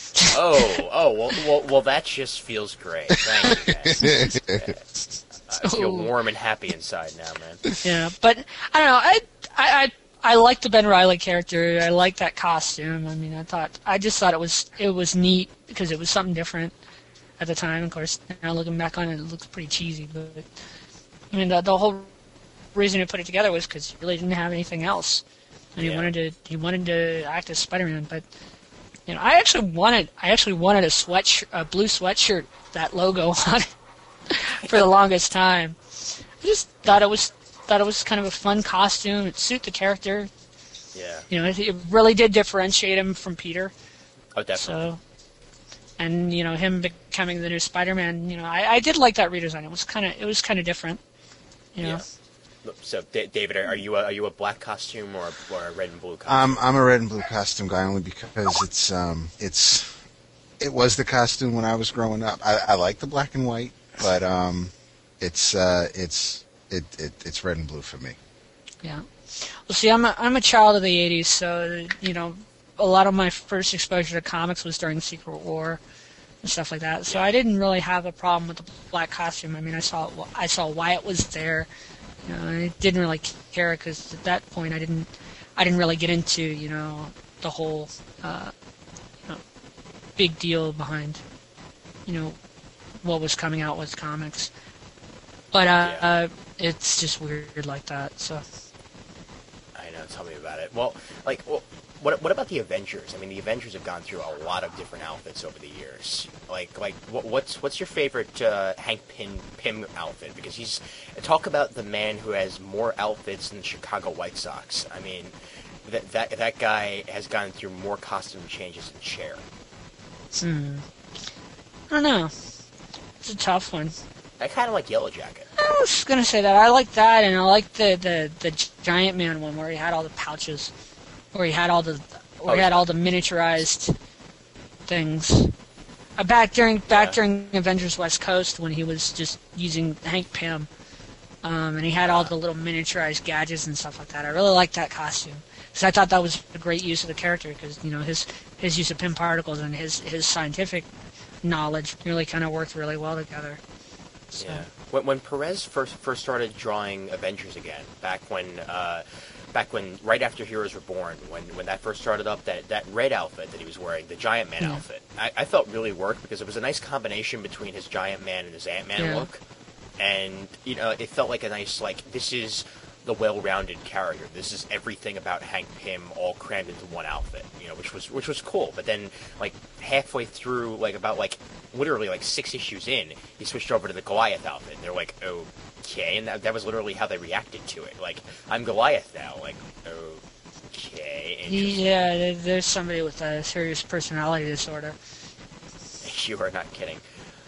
[SPEAKER 4] Well, that just feels great. Thank you, guys. I feel warm and happy inside now, man.
[SPEAKER 2] Yeah, but I don't know. I like the Ben Reilly character. I like that costume. I mean, I just thought it was neat because it was something different at the time. Of course, now looking back on it, it looks pretty cheesy. But I mean, the whole reason to put it together was because he really didn't have anything else, and he wanted to act as Spider-Man. But I actually wanted a blue sweatshirt with that logo on it for the longest time. I just thought it was kind of a fun costume. It suited the character.
[SPEAKER 4] Yeah.
[SPEAKER 2] It really did differentiate him from Peter.
[SPEAKER 4] Oh, definitely.
[SPEAKER 2] So, and him becoming the new Spider-Man. I did like that redesign. It was kind of different.
[SPEAKER 4] Yeah. So, David, are you a black costume or a red and blue costume?
[SPEAKER 3] I'm a red and blue costume guy only because it's It was the costume when I was growing up. I like the black and white, but it's red and blue for me.
[SPEAKER 2] Yeah. Well, see, I'm a child of the '80s, so a lot of my first exposure to comics was during Secret War and stuff like that. So I didn't really have a problem with the black costume. I mean, I saw why it was there. I didn't really care because at that point I didn't really get into the whole big deal behind what was coming out with comics. But it's just weird like that. So
[SPEAKER 4] I know. Tell me about it. Well, what about the Avengers? I mean, the Avengers have gone through a lot of different outfits over the years. What's your favorite Hank Pym outfit? Because talk about the man who has more outfits than the Chicago White Sox. I mean, that guy has gone through more costume changes than Cher.
[SPEAKER 2] I don't know. It's a tough one.
[SPEAKER 4] I kind of like Yellow Jacket.
[SPEAKER 2] I was gonna say that. I like that, and I like the Giant Man one where he had all the pouches, where he had all the miniaturized things. Back during Avengers West Coast when he was just using Hank Pym, and he had all the little miniaturized gadgets and stuff like that. I really liked that costume because I thought that was a great use of the character because his use of Pym particles and his scientific knowledge really kind of worked really well together. So.
[SPEAKER 4] Yeah. When Perez first started drawing Avengers again, back when right after Heroes Were Born, when that first started up, that red outfit that he was wearing, the Giant Man outfit, I felt really worked because it was a nice combination between his Giant Man and his Ant-Man look, and it felt like a nice this is the well-rounded character. This is everything about Hank Pym all crammed into one outfit, which was cool. But then halfway through, literally 6 issues in, he switched over to the Goliath outfit. And they're like, okay, and that was literally how they reacted to it. I'm Goliath now. Okay, interesting.
[SPEAKER 2] Yeah, there's somebody with a serious personality disorder.
[SPEAKER 4] You are not kidding.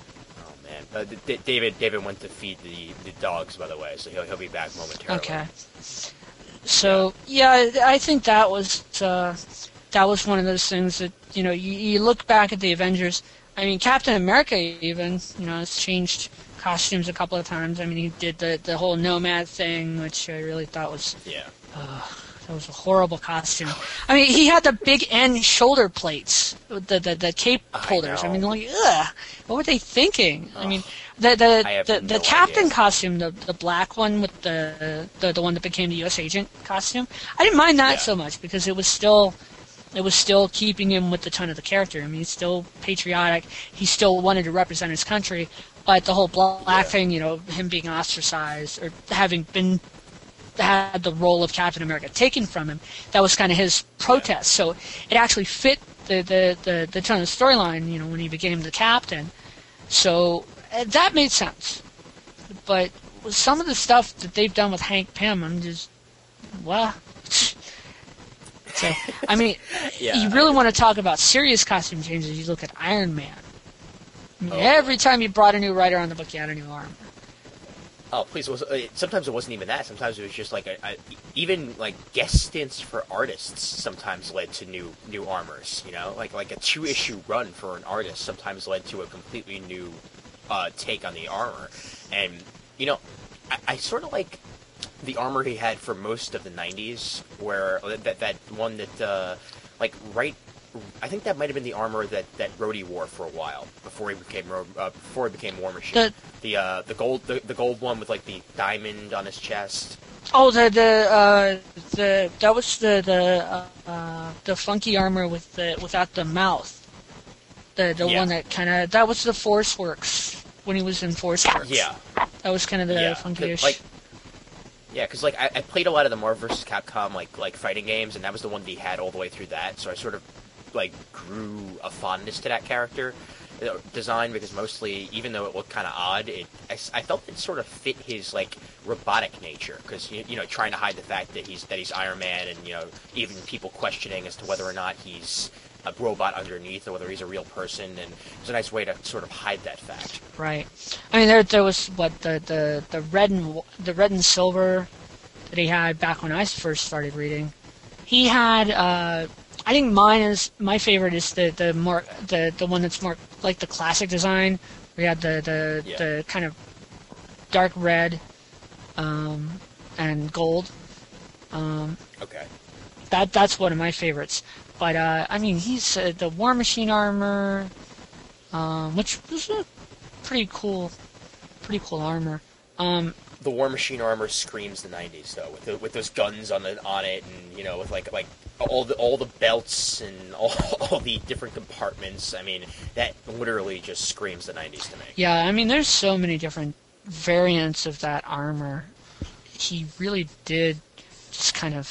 [SPEAKER 4] David went to feed the dogs, by the way, so he'll be back momentarily.
[SPEAKER 2] Okay. So I think that was one of those things that you look back at the Avengers. I mean, Captain America even has changed costumes a couple of times. I mean, he did the whole Nomad thing, which I really thought was that was a horrible costume. I mean, he had the big end shoulder plates, the cape holders. I mean, ugh, what were they thinking? I mean, the Captain costume, the black one with the one that became the U.S. Agent costume, I didn't mind that so much because it was still keeping him with the tone of the character. I mean, he's still patriotic. He still wanted to represent his country, but the whole black thing, him being ostracized or having had the role of Captain America taken from him, that was kind of his protest. So it actually fit the tone of the storyline, when he became the captain. So that made sense. But with some of the stuff that they've done with Hank Pym, I'm just, So, I mean, you really want to talk about serious costume changes, you look at Iron Man. I mean, every time you brought a new writer on the book, you had a new armor.
[SPEAKER 4] Oh, please! Sometimes it wasn't even that. Sometimes it was just even guest stints for artists. Sometimes led to new armors. Like a 2-issue run for an artist sometimes led to a completely new take on the armor. And I sort of like the armor he had for most of the '90s, where that one that I think that might have been the armor that Rhodey wore for a while before he became War Machine. The gold one with the diamond on his chest.
[SPEAKER 2] Oh, that was the funky armor without the mouth. The one that was the Force Works when he was in Force Works.
[SPEAKER 4] Yeah,
[SPEAKER 2] that was kind of the funky-ish.
[SPEAKER 4] Because I played a lot of the Marvel vs. Capcom fighting games, and that was the one that he had all the way through that. So I sort of grew a fondness to that character design because mostly, even though it looked kind of odd, I felt it sort of fit his robotic nature because trying to hide the fact that he's Iron Man and even people questioning as to whether or not he's a robot underneath or whether he's a real person, and it's a nice way to sort of hide that fact.
[SPEAKER 2] Right. I mean, there was the red and silver that he had back when I first started reading. He had I think my favorite is the one that's more like the classic design. We had the kind of dark red and gold.
[SPEAKER 4] Okay.
[SPEAKER 2] That's one of my favorites. But I mean, he's the War Machine armor, which was a pretty cool armor.
[SPEAKER 4] The War Machine armor screams the '90s, though, with those guns on it, and with like all the belts and all the different compartments. I mean, that literally just screams the '90s to me.
[SPEAKER 2] Yeah, I mean, there's so many different variants of that armor. He really did just kind of,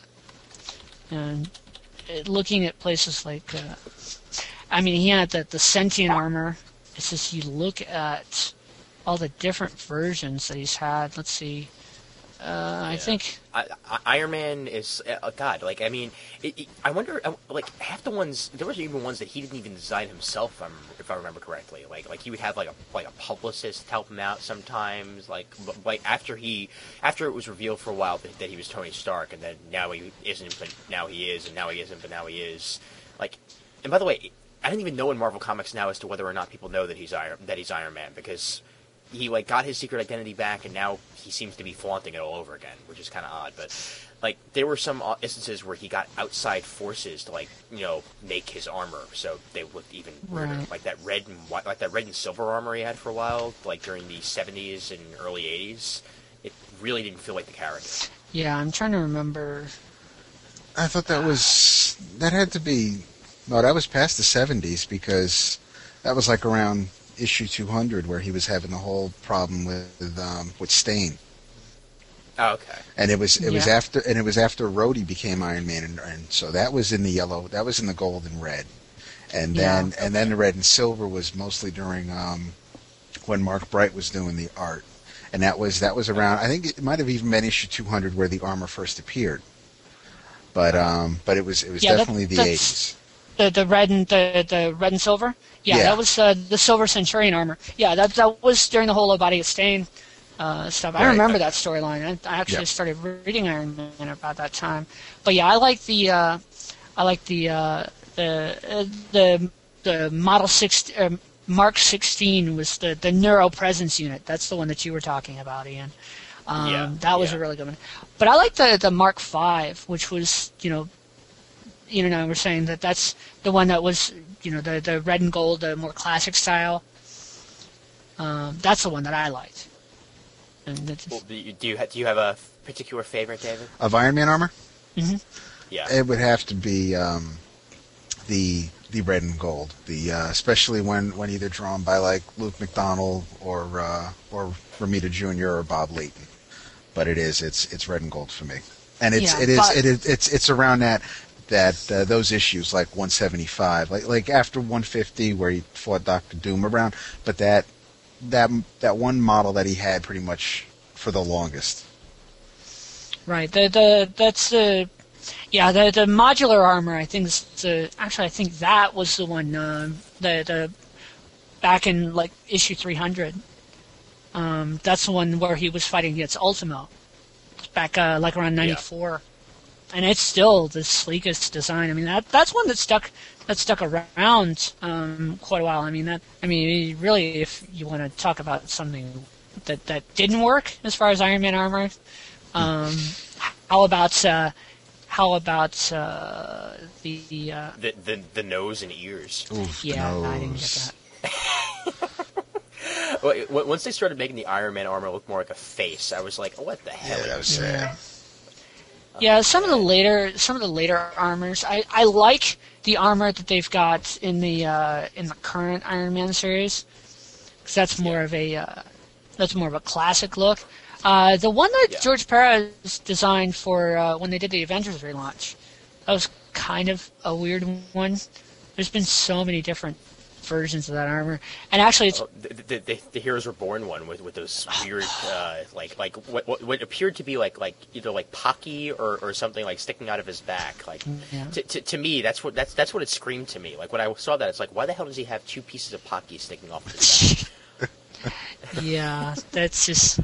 [SPEAKER 2] looking at places like, I mean, he had the sentient armor. It's just you look at all the different versions that he's had. Let's see. I think
[SPEAKER 4] Iron Man is God. Like, I mean, I wonder. Like, half the ones, there was even ones that he didn't even design himself. If I remember correctly, like he would have like a publicist help him out sometimes. Like after it was revealed for a while that he was Tony Stark, and then now he isn't, but now he is, and now he isn't, but now he is. Like, and by the way, I don't even know in Marvel Comics now as to whether or not people know that he's Iron Man, because he like got his secret identity back, and now he seems to be flaunting it all over again, which is kind of odd. But like, there were some instances where he got outside forces to make his armor, so they looked even weirder.
[SPEAKER 2] Right.
[SPEAKER 4] Like that red and silver armor he had for a while, like during the '70s and early '80s. It really didn't feel like the character.
[SPEAKER 2] Yeah, I'm trying to remember.
[SPEAKER 3] I thought that had to be. No, that was past the '70s, because that was like around issue 200 where he was having the whole problem with Stain.
[SPEAKER 4] Oh, okay.
[SPEAKER 3] And it was after Rhodey became Iron Man, and so that was in the yellow, that was in the gold and red, and then the red and silver was mostly during when Mark Bright was doing the art, and that was around, I think it might have even been issue 200 where the armor first appeared, but it was definitely the 80s.
[SPEAKER 2] The red and silver. Yeah, that was the Silver Centurion armor. Yeah, that was during the whole Body of Stain stuff. I remember that storyline. I actually started reading Iron Man about that time. But yeah, I like the Model 6 Mark 16 was the Neuro Presence unit. That's the one that you were talking about, Ian. That was a really good one. But I like the Mark 5, which was Ian and I were saying that's the one that was the red and gold, the more classic style. That's the one that I liked. And
[SPEAKER 4] do you have a particular favorite, David?
[SPEAKER 3] Of Iron Man armor?
[SPEAKER 2] Mm-hmm.
[SPEAKER 4] Yeah.
[SPEAKER 3] It would have to be the red and gold. Especially when either drawn by like Luke McDonnell or Romita Jr. or Bob Layton. But it's red and gold for me. And it's around that those issues like 175, like after 150 where he fought Dr. Doom around, but that one model that he had pretty much for the longest.
[SPEAKER 2] Right. The modular armor, I think I think that was the one the back in like issue 300. That's the one where he was fighting against Ultimo. Back like around 94. Yeah. And it's still the sleekest design. I mean, that's one that stuck around quite a while. I mean, really, if you want to talk about something that didn't work as far as Iron Man armor, how about
[SPEAKER 4] the nose and ears?
[SPEAKER 3] Oof,
[SPEAKER 2] yeah,
[SPEAKER 3] nose.
[SPEAKER 2] I didn't get that.
[SPEAKER 4] Once they started making the Iron Man armor look more like a face, I was like, oh, what the hell?
[SPEAKER 3] Yeah, that was sad.
[SPEAKER 2] Yeah, some of the later armors, I like the armor that they've got in the current Iron Man series, because that's more of a classic look. The one that George Perez designed for when they did the Avengers relaunch, that was kind of a weird one. There's been so many different versions of that armor, and actually it's
[SPEAKER 4] the Heroes Reborn one with those weird like what appeared to be like either like Pocky or something like sticking out of his back. Like to me that's what it screamed to me. Like when I saw that, it's like, why the hell does he have two pieces of Pocky sticking off his back?
[SPEAKER 2] Yeah, that's just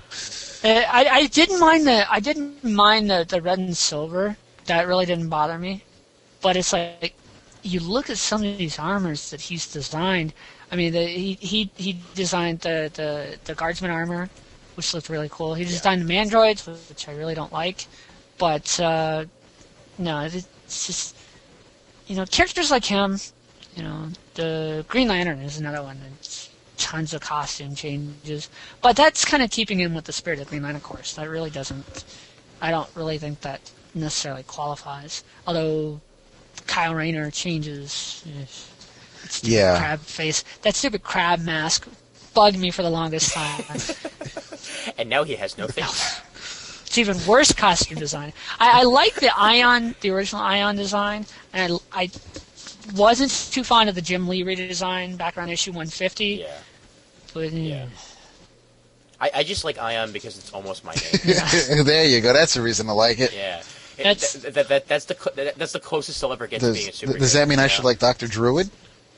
[SPEAKER 2] I didn't mind the red and silver. That really didn't bother me. but it's like you look at some of these armors that he's designed. I mean, he designed the guardsman armor, which looked really cool. He designed the mandroids, which I really don't like. But no, it's just characters like him. The Green Lantern is another one. It's tons of costume changes, but that's kind of keeping in with the spirit of Green Lantern Corps. That really doesn't. I don't really think that necessarily qualifies. Although Kyle Rayner changes. Stupid crab face. That stupid crab mask bugged me for the longest time.
[SPEAKER 4] And now he has no face.
[SPEAKER 2] It's even worse costume design. I like the original Ion design, and I wasn't too fond of the Jim Lee redesign back around issue 150.
[SPEAKER 4] Yeah.
[SPEAKER 2] But,
[SPEAKER 4] yeah. I just like Ion because it's almost my name.
[SPEAKER 3] There you go. That's a reason to like it.
[SPEAKER 4] Yeah. That's the closest I'll ever get to being a superhero.
[SPEAKER 3] Does that mean I should like Dr. Druid?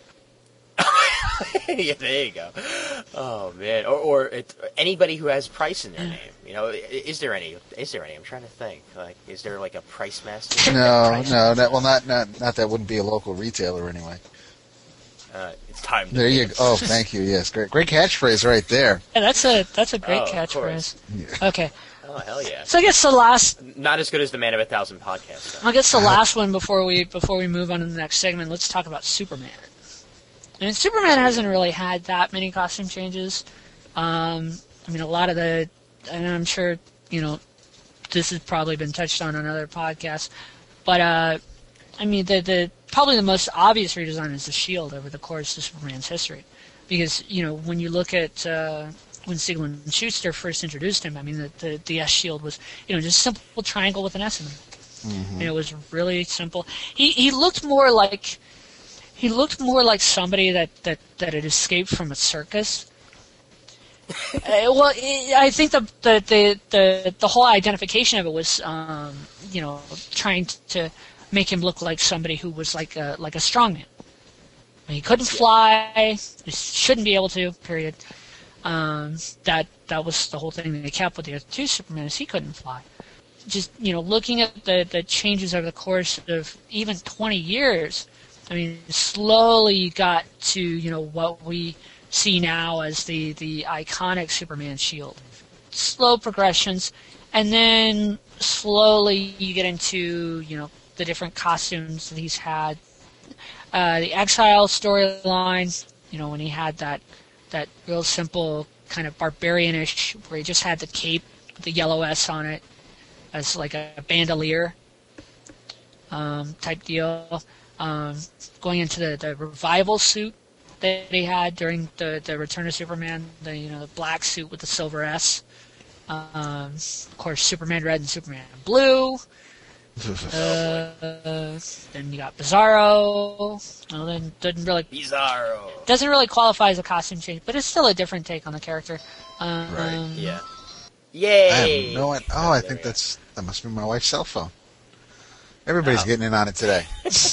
[SPEAKER 4] Yeah, there you go. Oh man, or anybody who has Price in their name. Is there any? I'm trying to think. Like, is there like a Price Master?
[SPEAKER 3] No. Not that wouldn't be a local retailer anyway.
[SPEAKER 4] It's time.
[SPEAKER 3] There you go. Oh, thank you. Yes, great catchphrase right there.
[SPEAKER 2] Yeah, that's a great catchphrase. Yeah. Okay.
[SPEAKER 4] Oh, hell yeah.
[SPEAKER 2] So I guess the last...
[SPEAKER 4] Not as good as the Man of 1,000 podcast, though.
[SPEAKER 2] I guess the last one before we move on to the next segment, let's talk about Superman. And Superman hasn't really had that many costume changes. I mean, a lot of and I'm sure, this has probably been touched on other podcasts, but, I mean, the probably the most obvious redesign is the shield over the course of Superman's history. Because, when you look at... when Siegel and Schuster first introduced him, I mean, the S shield was, just a simple triangle with an S in it. Mm-hmm. And it was really simple. He looked more like somebody that had escaped from a circus. I think the whole identification of it was, trying to make him look like somebody who was like a strongman. I mean, he couldn't fly. He shouldn't be able to. Period. That was the whole thing that they kept with the other two Supermen, is he couldn't fly. Just, looking at the changes over the course of even 20 years, I mean, slowly you got to, what we see now as the iconic Superman shield. Slow progressions, and then slowly you get into, the different costumes that he's had. The Exile storyline, when he had that real simple kind of barbarian-ish, where he just had the cape with the yellow S on it as like a bandolier type deal. Going into the revival suit that he had during the Return of Superman, the black suit with the silver S. Of course, Superman Red and Superman Blue. Then you got Bizarro. Well, then doesn't really qualify as a costume change, but it's still a different take on the character.
[SPEAKER 4] Right. Yeah. Yay!
[SPEAKER 3] I have no idea. I think that must be my wife's cell phone. Everybody's getting in on it today.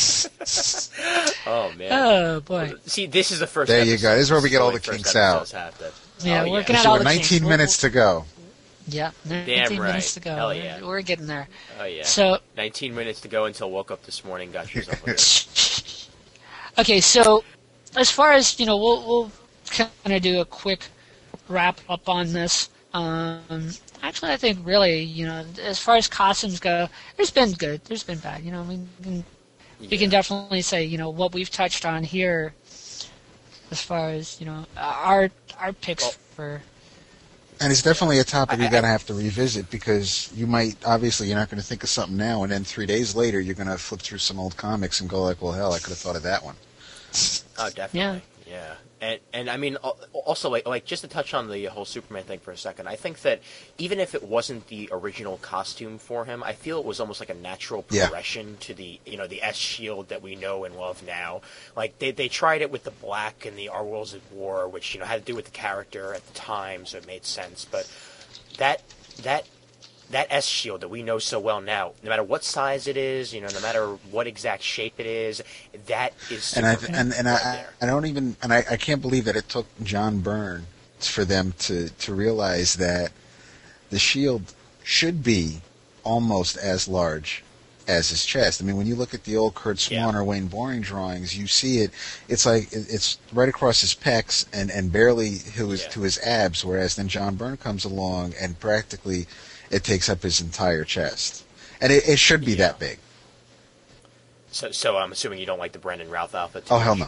[SPEAKER 4] Oh man.
[SPEAKER 2] Oh boy.
[SPEAKER 4] See, this is the first.
[SPEAKER 3] There you go. This is where we get all the kinks out.
[SPEAKER 2] Yeah, we're working out all the kinks.
[SPEAKER 3] 19 minutes to go.
[SPEAKER 2] Yeah, 19 minutes to go.
[SPEAKER 4] Hell yeah.
[SPEAKER 2] We're getting there.
[SPEAKER 4] Oh yeah.
[SPEAKER 2] So
[SPEAKER 4] 19 minutes to go until woke up this morning. Got yourself a
[SPEAKER 2] Okay, so as far as we'll kind of do a quick wrap up on this. Actually, I think really, as far as costumes go, there's been good, there's been bad. We can definitely say, what we've touched on here, as far as our picks for.
[SPEAKER 3] And it's definitely a topic you're going to have to revisit, because you're not going to think of something now, and then 3 days later you're going to flip through some old comics and go like, well, hell, I could have thought of that one.
[SPEAKER 4] Oh, definitely. Yeah. And I mean, also, like just to touch on the whole Superman thing for a second, I think that even if it wasn't the original costume for him, I feel it was almost like a natural progression to the the S shield that we know and love now. Like they tried it with the black and the Our Worlds at War, which had to do with the character at the time, so it made sense. But that S shield that we know so well now, no matter what size it is, no matter what exact shape it is, that is Superman.
[SPEAKER 3] I can't believe that it took John Byrne for them to realize that the shield should be almost as large as his chest. I mean, when you look at the old Kurt Swan or Wayne Boring drawings, you see it. It's like it's right across his pecs and barely to his abs. Whereas then John Byrne comes along and practically it takes up his entire chest, and it should be that big.
[SPEAKER 4] So I'm assuming you don't like the Brandon Routh outfit.
[SPEAKER 3] Oh hell no!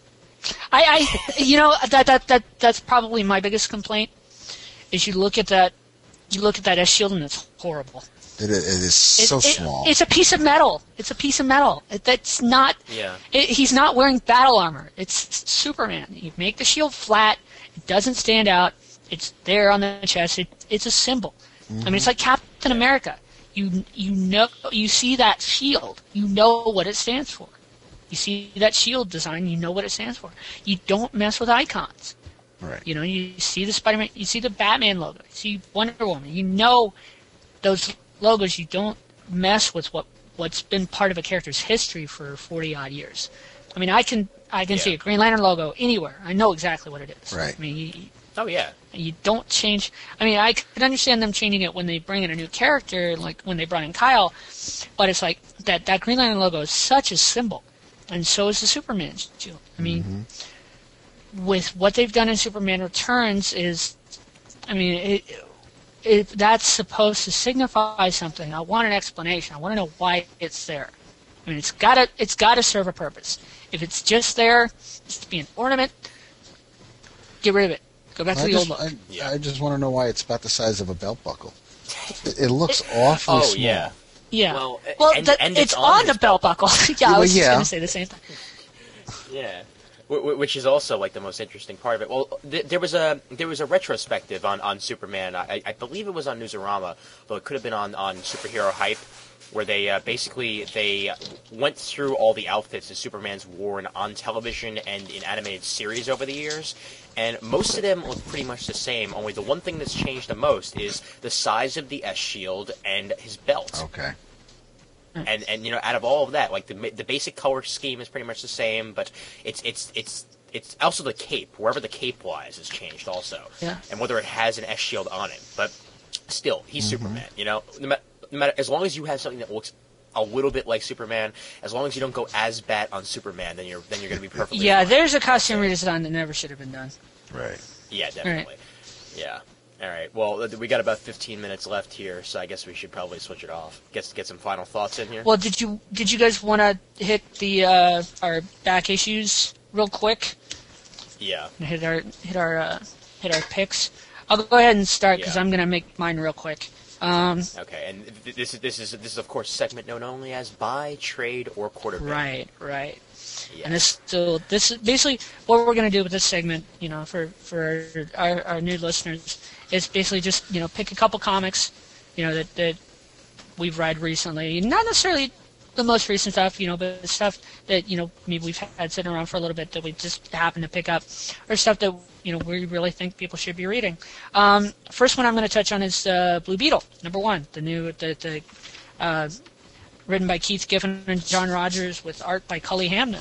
[SPEAKER 2] That's probably my biggest complaint. Is you look at that S shield and it's horrible.
[SPEAKER 3] It is so small.
[SPEAKER 2] It's a piece of metal. It's a piece of metal. That's not.
[SPEAKER 4] Yeah.
[SPEAKER 2] He's not wearing battle armor. It's Superman. You make the shield flat. It doesn't stand out. It's there on the chest. It's a symbol. Mm-hmm. I mean, it's like Captain America. You know, you see that shield. You know what it stands for. You see that shield design. You know what it stands for. You don't mess with icons.
[SPEAKER 3] Right.
[SPEAKER 2] You know, you see the Spider-Man. You see the Batman logo. You see Wonder Woman. You know those logos. You don't mess with what's been part of a character's history for 40-odd years. I mean, I can see a Green Lantern logo anywhere. I know exactly what it is.
[SPEAKER 3] Right.
[SPEAKER 2] I mean,
[SPEAKER 4] you
[SPEAKER 2] don't change. I mean, I could understand them changing it when they bring in a new character, like when they brought in Kyle, but it's like that Green Lantern logo is such a symbol, and so is the Superman shield. I mean, with what they've done in Superman Returns that's supposed to signify something. I want an explanation. I want to know why it's there. I mean, it's gotta serve a purpose. If it's just there, just to be an ornament, get rid of it. Go back to the old look.
[SPEAKER 3] I just want to know why it's about the size of a belt buckle. It looks awfully small.
[SPEAKER 2] Yeah.
[SPEAKER 4] Well,
[SPEAKER 2] it's on the belt buckle. I was just going to say the same thing.
[SPEAKER 4] Yeah. Which is also like the most interesting part of it. Well, there was a retrospective on Superman. I believe it was on Newsarama, though it could have been on Superhero Hype, where they they went through all the outfits that Superman's worn on television and in animated series over the years, and most of them look pretty much the same. Only the one thing that's changed the most is the size of the S shield and his belt.
[SPEAKER 3] Okay.
[SPEAKER 4] And you know, out of all of that, like the basic color scheme is pretty much the same, but it's also the cape. Wherever the cape lies has changed also, and whether it has an S shield on it. But still, he's Superman. You know, no matter as long as you have something that looks a little bit like Superman, as long as you don't go as Bat on Superman, then you're going to be perfectly.
[SPEAKER 2] Yeah,
[SPEAKER 4] fine.
[SPEAKER 2] There's a costume redesign that never should have been done.
[SPEAKER 3] Right.
[SPEAKER 4] Yeah, definitely. Right. Yeah. All right. Well, we got about 15 minutes left here, so I guess we should probably switch it off. Get some final thoughts in here.
[SPEAKER 2] Well, did you guys want to hit the our back issues real quick?
[SPEAKER 4] Yeah.
[SPEAKER 2] Hit our picks. I'll go ahead and start because I'm gonna make mine real quick.
[SPEAKER 4] Okay, and this is of course a segment known only as buy, trade, or quarterback.
[SPEAKER 2] Right.
[SPEAKER 4] Yeah.
[SPEAKER 2] And this is basically what we're going to do with this segment, you know, for our new listeners, is basically just, you know, pick a couple comics, you know, that we've read recently. Not necessarily the most recent stuff, you know, but stuff that, you know, maybe we've had sitting around for a little bit that we just happen to pick up, or stuff that, you know, we really think people should be reading. First one I'm going to touch on is Blue Beetle, #1, the new written by Keith Giffen and John Rogers with art by Cully Hamner.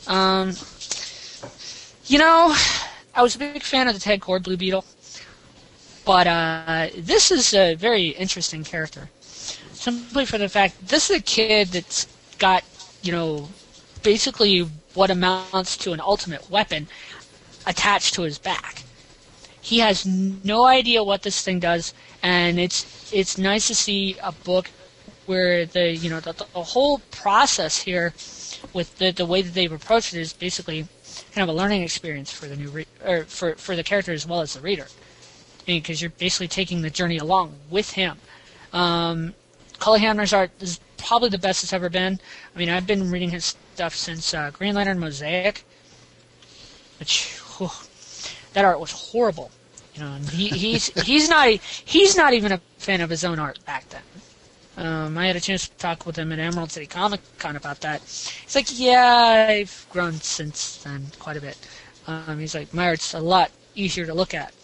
[SPEAKER 2] You know, I was a big fan of the Ted Kord Blue Beetle, but this is a very interesting character. Simply for the fact this is a kid that's got, you know, basically what amounts to an ultimate weapon attached to his back. He has no idea what this thing does, and it's nice to see a book where the whole process here with the way that they've approached it is basically kind of a learning experience for the new for the character as well as the reader, because you're basically taking the journey along with him. Cully Hamner's art is probably the best it's ever been. I mean, I've been reading his stuff since Green Lantern Mosaic, which that art was horrible. You know, and he's not even a fan of his own art back then. I had a chance to talk with him at Emerald City Comic Con about that. He's like, yeah, I've grown since then quite a bit. He's like, my art's a lot easier to look at.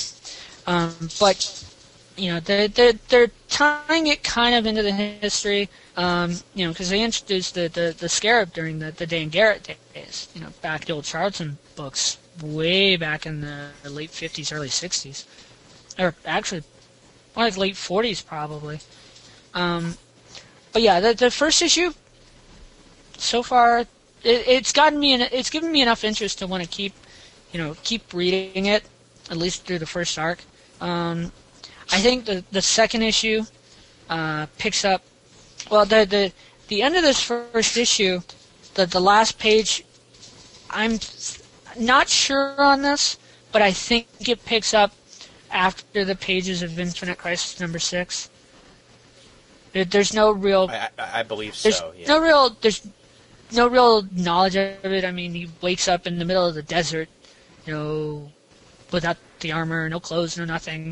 [SPEAKER 2] But, you know, they're tying it kind of into the history, you know, because they introduced the Scarab during the Dan Garrett days, you know, back the old Charlton books, way back in the late 50s, early 60s. Or actually, like late 40s probably. But But yeah, the first issue so far, it's given me enough interest to want to keep reading it, at least through the first arc. I think the second issue picks up. Well, the end of this first issue, the last page, I'm not sure on this, but I think it picks up after the pages of Infinite Crisis number 6. There's no real.
[SPEAKER 4] I believe so.
[SPEAKER 2] There's no real knowledge of it. I mean, he wakes up in the middle of the desert, without the armor, no clothes, no nothing,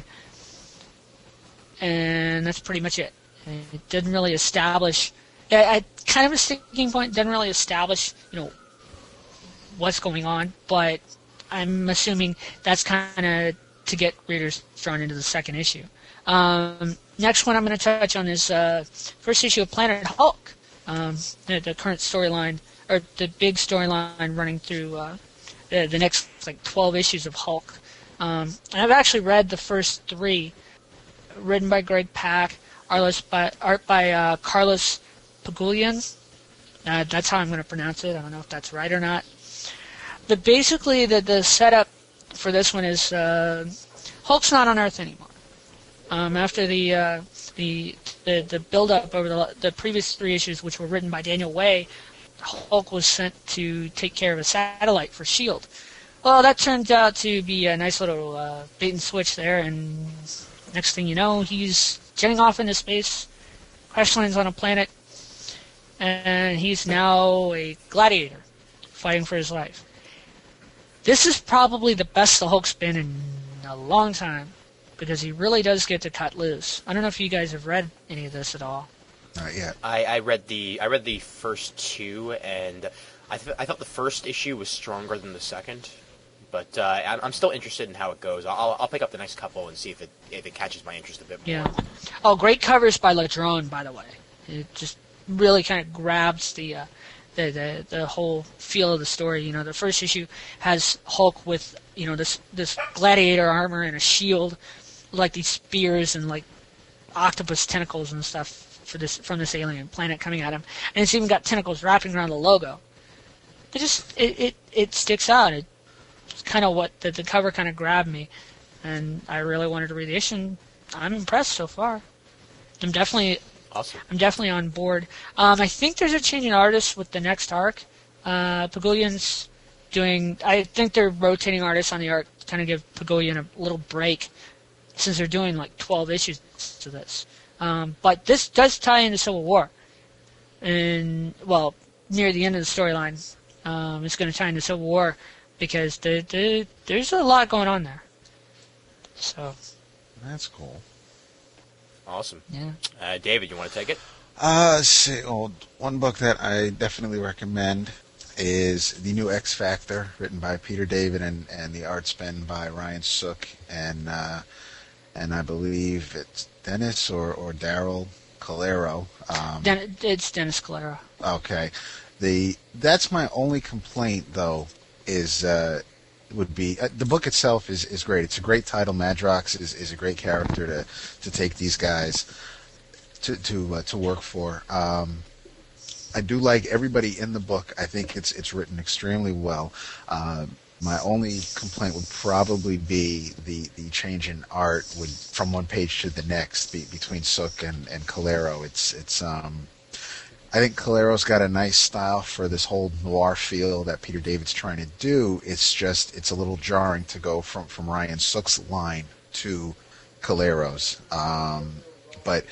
[SPEAKER 2] and that's pretty much it. It didn't really establish. At kind of a sticking point, didn't really establish, what's going on. But I'm assuming that's kind of to get readers drawn into the second issue. Next one I'm going to touch on is first issue of Planet Hulk. The current storyline, or the big storyline running through the next 12 issues of Hulk. And I've actually read the first 3, written by Greg Pak, art by Carlos Pagulayan. That's how I'm going to pronounce it. I don't know if that's right or not. But basically, the setup for this one is Hulk's not on Earth anymore. After the build-up over the previous 3 issues, which were written by Daniel Way, Hulk was sent to take care of a satellite for S.H.I.E.L.D. Well, that turned out to be a nice little bait and switch there, and next thing you know, he's jetting off into space, crash lands on a planet, and he's now a gladiator fighting for his life. This is probably the best the Hulk's been in a long time, because he really does get to cut loose. I don't know if you guys have read any of this at all.
[SPEAKER 3] Not yet.
[SPEAKER 4] I read the first 2, and I thought the first issue was stronger than the second, but I'm still interested in how it goes. I'll pick up the next couple and see if it catches my interest a bit more.
[SPEAKER 2] Yeah. Oh, great covers by Ladrone, by the way. It just really kind of grabs the whole feel of the story. The first issue has Hulk with this gladiator armor and a shield, like these spears and like octopus tentacles and stuff from this alien planet coming at him, and it's even got tentacles wrapping around the logo. It sticks out. It's kind of what the cover kind of grabbed me, and I really wanted to read the issue. And I'm impressed so far. I'm definitely on board. I think there's a change in artists with the next arc. Pagulayan's doing. I think they're rotating artists on the art to kind of give Pagulayan a little break, since they're doing 12 issues to this. But this does tie into Civil War, and near the end of the storyline, it's going to tie into Civil War because there's a lot going on there. So
[SPEAKER 3] that's cool.
[SPEAKER 4] Awesome.
[SPEAKER 2] Yeah.
[SPEAKER 4] David, you want to take it?
[SPEAKER 3] One book that I definitely recommend is The New X Factor, written by Peter David and the art's been by Ryan Sook and I believe it's Dennis or Daryl Calero.
[SPEAKER 2] It's Dennis Calero.
[SPEAKER 3] Okay. That's my only complaint, though, would be the book itself is great. It's a great title. Madrox is a great character to take these guys to work for. I do like everybody in the book. I think it's written extremely well. My only complaint would probably be the change in art from one page to the next between Sook and Calero. It's I think Calero's got a nice style for this whole noir feel that Peter David's trying to do. It's a little jarring to go from Ryan Sook's line to Calero's. But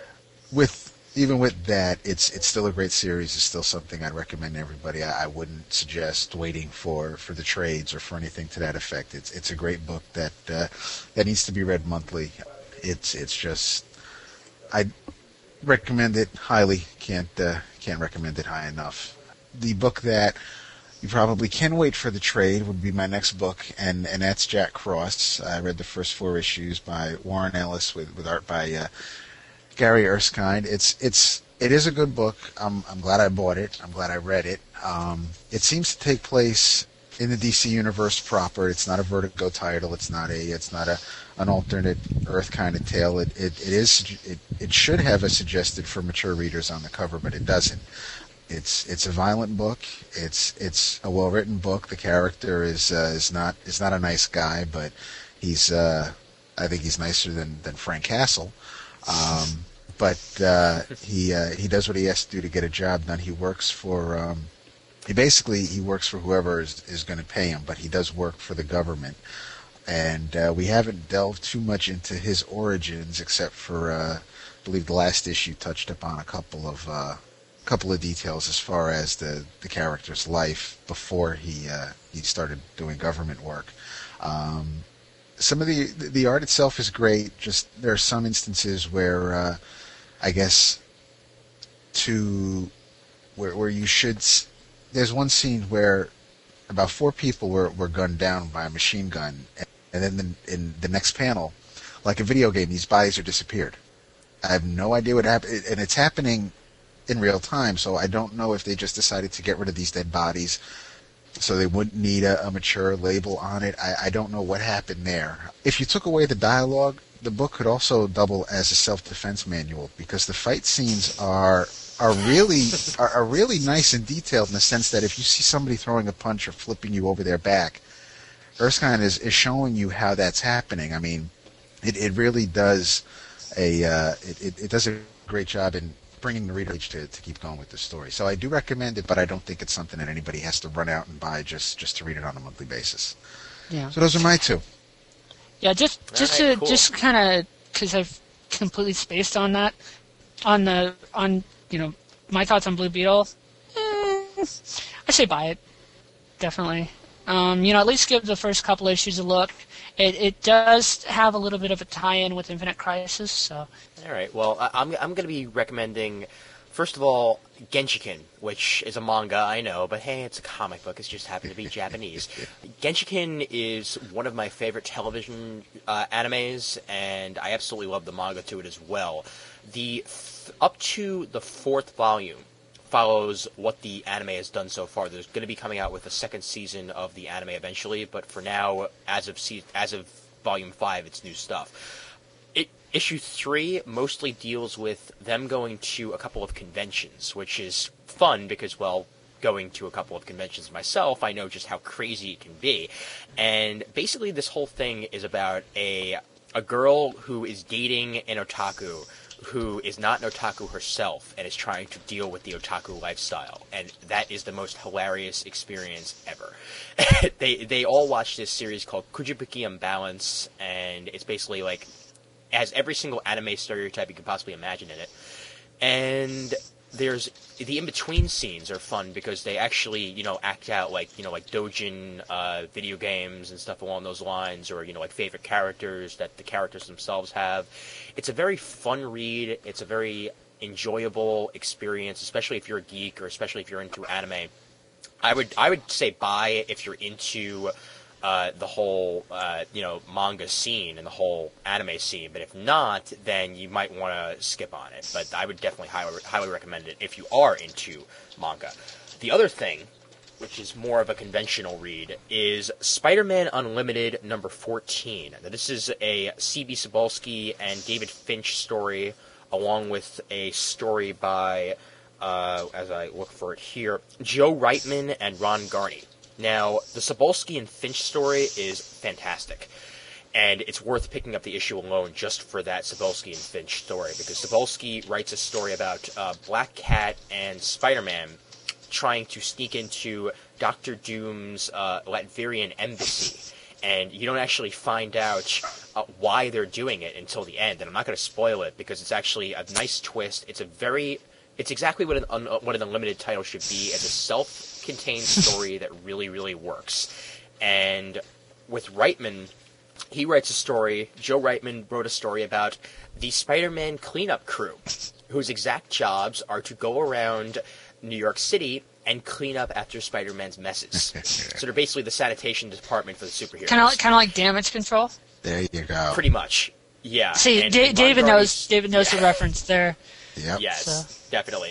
[SPEAKER 3] even with that, it's still a great series. It's still something I'd recommend to everybody. I wouldn't suggest waiting for the trades or for anything to that effect. It's a great book that needs to be read monthly. It's just I recommend it highly. Can't recommend it high enough. The book that you probably can wait for the trade would be my next book, and that's Jack Cross. I read the first 4 issues by Warren Ellis with art by Gary Erskine. It is a good book. I'm glad I bought it. I'm glad I read it. It seems to take place in the DC universe proper. It's not a Vertigo title. It's not an alternate Earth kind of tale. It should have a suggested for mature readers on the cover, but it doesn't. It's a violent book. It's a well written book. The character is not a nice guy, but he's I think he's nicer than Frank Castle. But he does what he has to do to get a job done. He works for he works for whoever is going to pay him, but he does work for the government. And we haven't delved too much into his origins, except for I believe the last issue touched upon a couple of details as far as the character's life before he started doing government work. Some of the art itself is great. Just there are some instances where I guess where you should. There's one scene where about 4 people were gunned down by a machine gun, and then in the next panel, like a video game, these bodies are disappeared. I have no idea what happened, and it's happening in real time, so I don't know if they just decided to get rid of these dead bodies so they wouldn't need a mature label on it. I don't know what happened there. If you took away the dialogue, the book could also double as a self-defense manual, because the fight scenes are really nice and detailed, in the sense that if you see somebody throwing a punch or flipping you over their back, Erskine is showing you how that's happening. I mean, it really does it does a great job in bringing the reader to keep going with the story. So I do recommend it, but I don't think it's something that anybody has to run out and buy just to read it on a monthly basis.
[SPEAKER 2] Yeah.
[SPEAKER 3] So those are my 2.
[SPEAKER 2] Yeah, just kind of, because I've completely spaced on that, on my thoughts on Blue Beetle. I say buy it, definitely. At least give the first couple issues a look. It does have a little bit of a tie-in with Infinite Crisis, so.
[SPEAKER 4] All right. Well, I'm going to be recommending, first of all, Genshiken, which is a manga, I know, but hey, it's a comic book. It just happened to be Japanese. Genshiken is one of my favorite television animes, and I absolutely love the manga to it as well. Up to the 4th volume follows what the anime has done so far. There's going to be coming out with a 2nd season of the anime eventually, but for now, as of volume 5, it's new stuff. Issue 3 mostly deals with them going to a couple of conventions, which is fun because, well, going to a couple of conventions myself, I know just how crazy it can be. And basically this whole thing is about a girl who is dating an otaku who is not an otaku herself and is trying to deal with the otaku lifestyle. And that is the most hilarious experience ever. They all watch this series called Kujibuki Unbalance, and it's basically like, it has every single anime stereotype you could possibly imagine in it. And there's the in-between scenes are fun because they actually, act out like doujin video games and stuff along those lines, or, like favorite characters that the characters themselves have. It's a very fun read. It's a very enjoyable experience, especially if you're a geek or especially if you're into anime. I would say buy if you're into the whole, manga scene and the whole anime scene. But if not, then you might want to skip on it. But I would definitely highly recommend it if you are into manga. The other thing, which is more of a conventional read, is Spider-Man Unlimited number 14. Now, this is a C.B. Cebulski and David Finch story, along with a story by, as I look for it here, Joe Reitman and Ron Garney. Now, the Cebulski and Finch story is fantastic, and it's worth picking up the issue alone just for that Cebulski and Finch story, because Cebulski writes a story about Black Cat and Spider-Man trying to sneak into Doctor Doom's Latvian embassy, and you don't actually find out why they're doing it until the end, and I'm not going to spoil it, because it's actually a nice twist. It's exactly what an Unlimited title should be. It's a self-contained story that really, really works. And with Reitman, he writes a story, Joe Reitman wrote a story about the Spider-Man cleanup crew, whose exact jobs are to go around New York City and clean up after Spider-Man's messes. So they're basically the sanitation department for the superheroes.
[SPEAKER 2] Kind of like Damage Control?
[SPEAKER 3] There you go.
[SPEAKER 4] Pretty much, yeah.
[SPEAKER 2] See, David knows the reference there.
[SPEAKER 3] Yep.
[SPEAKER 4] Yes,
[SPEAKER 2] so.
[SPEAKER 4] Definitely.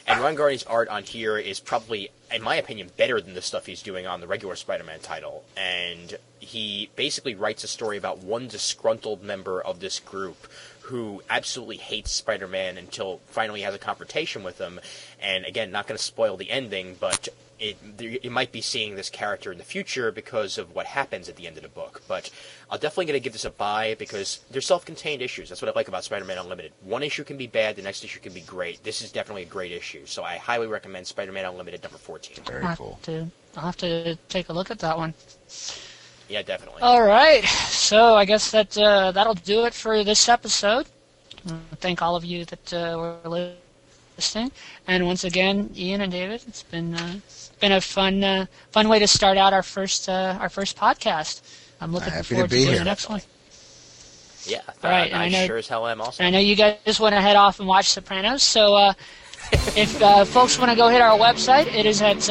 [SPEAKER 4] And Ron Garney's art on here is probably, in my opinion, better than the stuff he's doing on the regular Spider-Man title. And he basically writes a story about one disgruntled member of this group who absolutely hates Spider-Man until finally has a confrontation with him. And again, not going to spoil the ending, but you might be seeing this character in the future because of what happens at the end of the book. But I'm definitely going to give this a buy because they're self-contained issues. That's what I like about Spider-Man Unlimited. One issue can be bad, the next issue can be great. This is definitely a great issue. So I highly recommend Spider-Man Unlimited number 14.
[SPEAKER 3] Very cool.
[SPEAKER 2] I'll have to take a look at that one.
[SPEAKER 4] Yeah, definitely.
[SPEAKER 2] All right. So I guess that'll do it for this episode. Thank all of you that were listening. And once again, Ian and David, it's been a fun way to start out our first podcast. I'm looking forward to doing the next one.
[SPEAKER 4] Yeah,
[SPEAKER 2] all right,
[SPEAKER 4] I sure as hell am also.
[SPEAKER 2] And I know you guys want to head off and watch Sopranos, so if folks want to go hit our website, it is at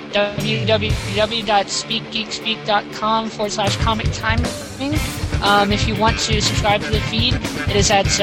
[SPEAKER 2] www.speakgeekspeak.com/comic timing. If you want to subscribe to the feed, it is at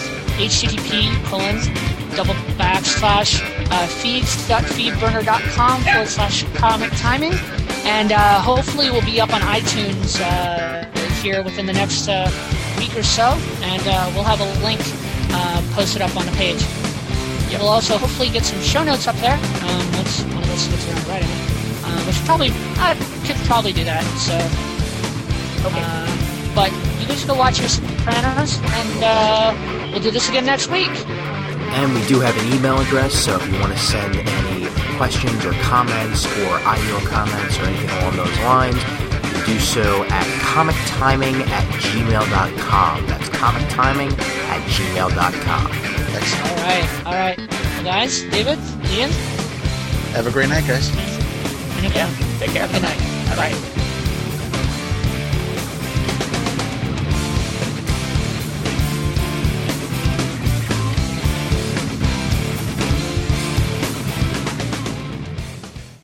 [SPEAKER 2] http://feeds.feedburner.com/comic timing. And hopefully we'll be up on iTunes here within the next week or so, and we'll have a link posted up on the page. We'll also hopefully get some show notes up there once one of us gets around to writing it. I could probably do that. So, okay. But you guys go watch your Sopranos, and we'll do this again next week.
[SPEAKER 1] And we do have an email address, so if you want to send any questions or comments or audio comments or anything along those lines, you can do so at comictiming@gmail.com. That's comictiming@gmail.com.
[SPEAKER 3] Excellent.
[SPEAKER 2] All right. Well, guys, David, Ian.
[SPEAKER 3] Have a great night, guys.
[SPEAKER 2] And again,
[SPEAKER 4] take care.
[SPEAKER 2] Good night.
[SPEAKER 4] All right.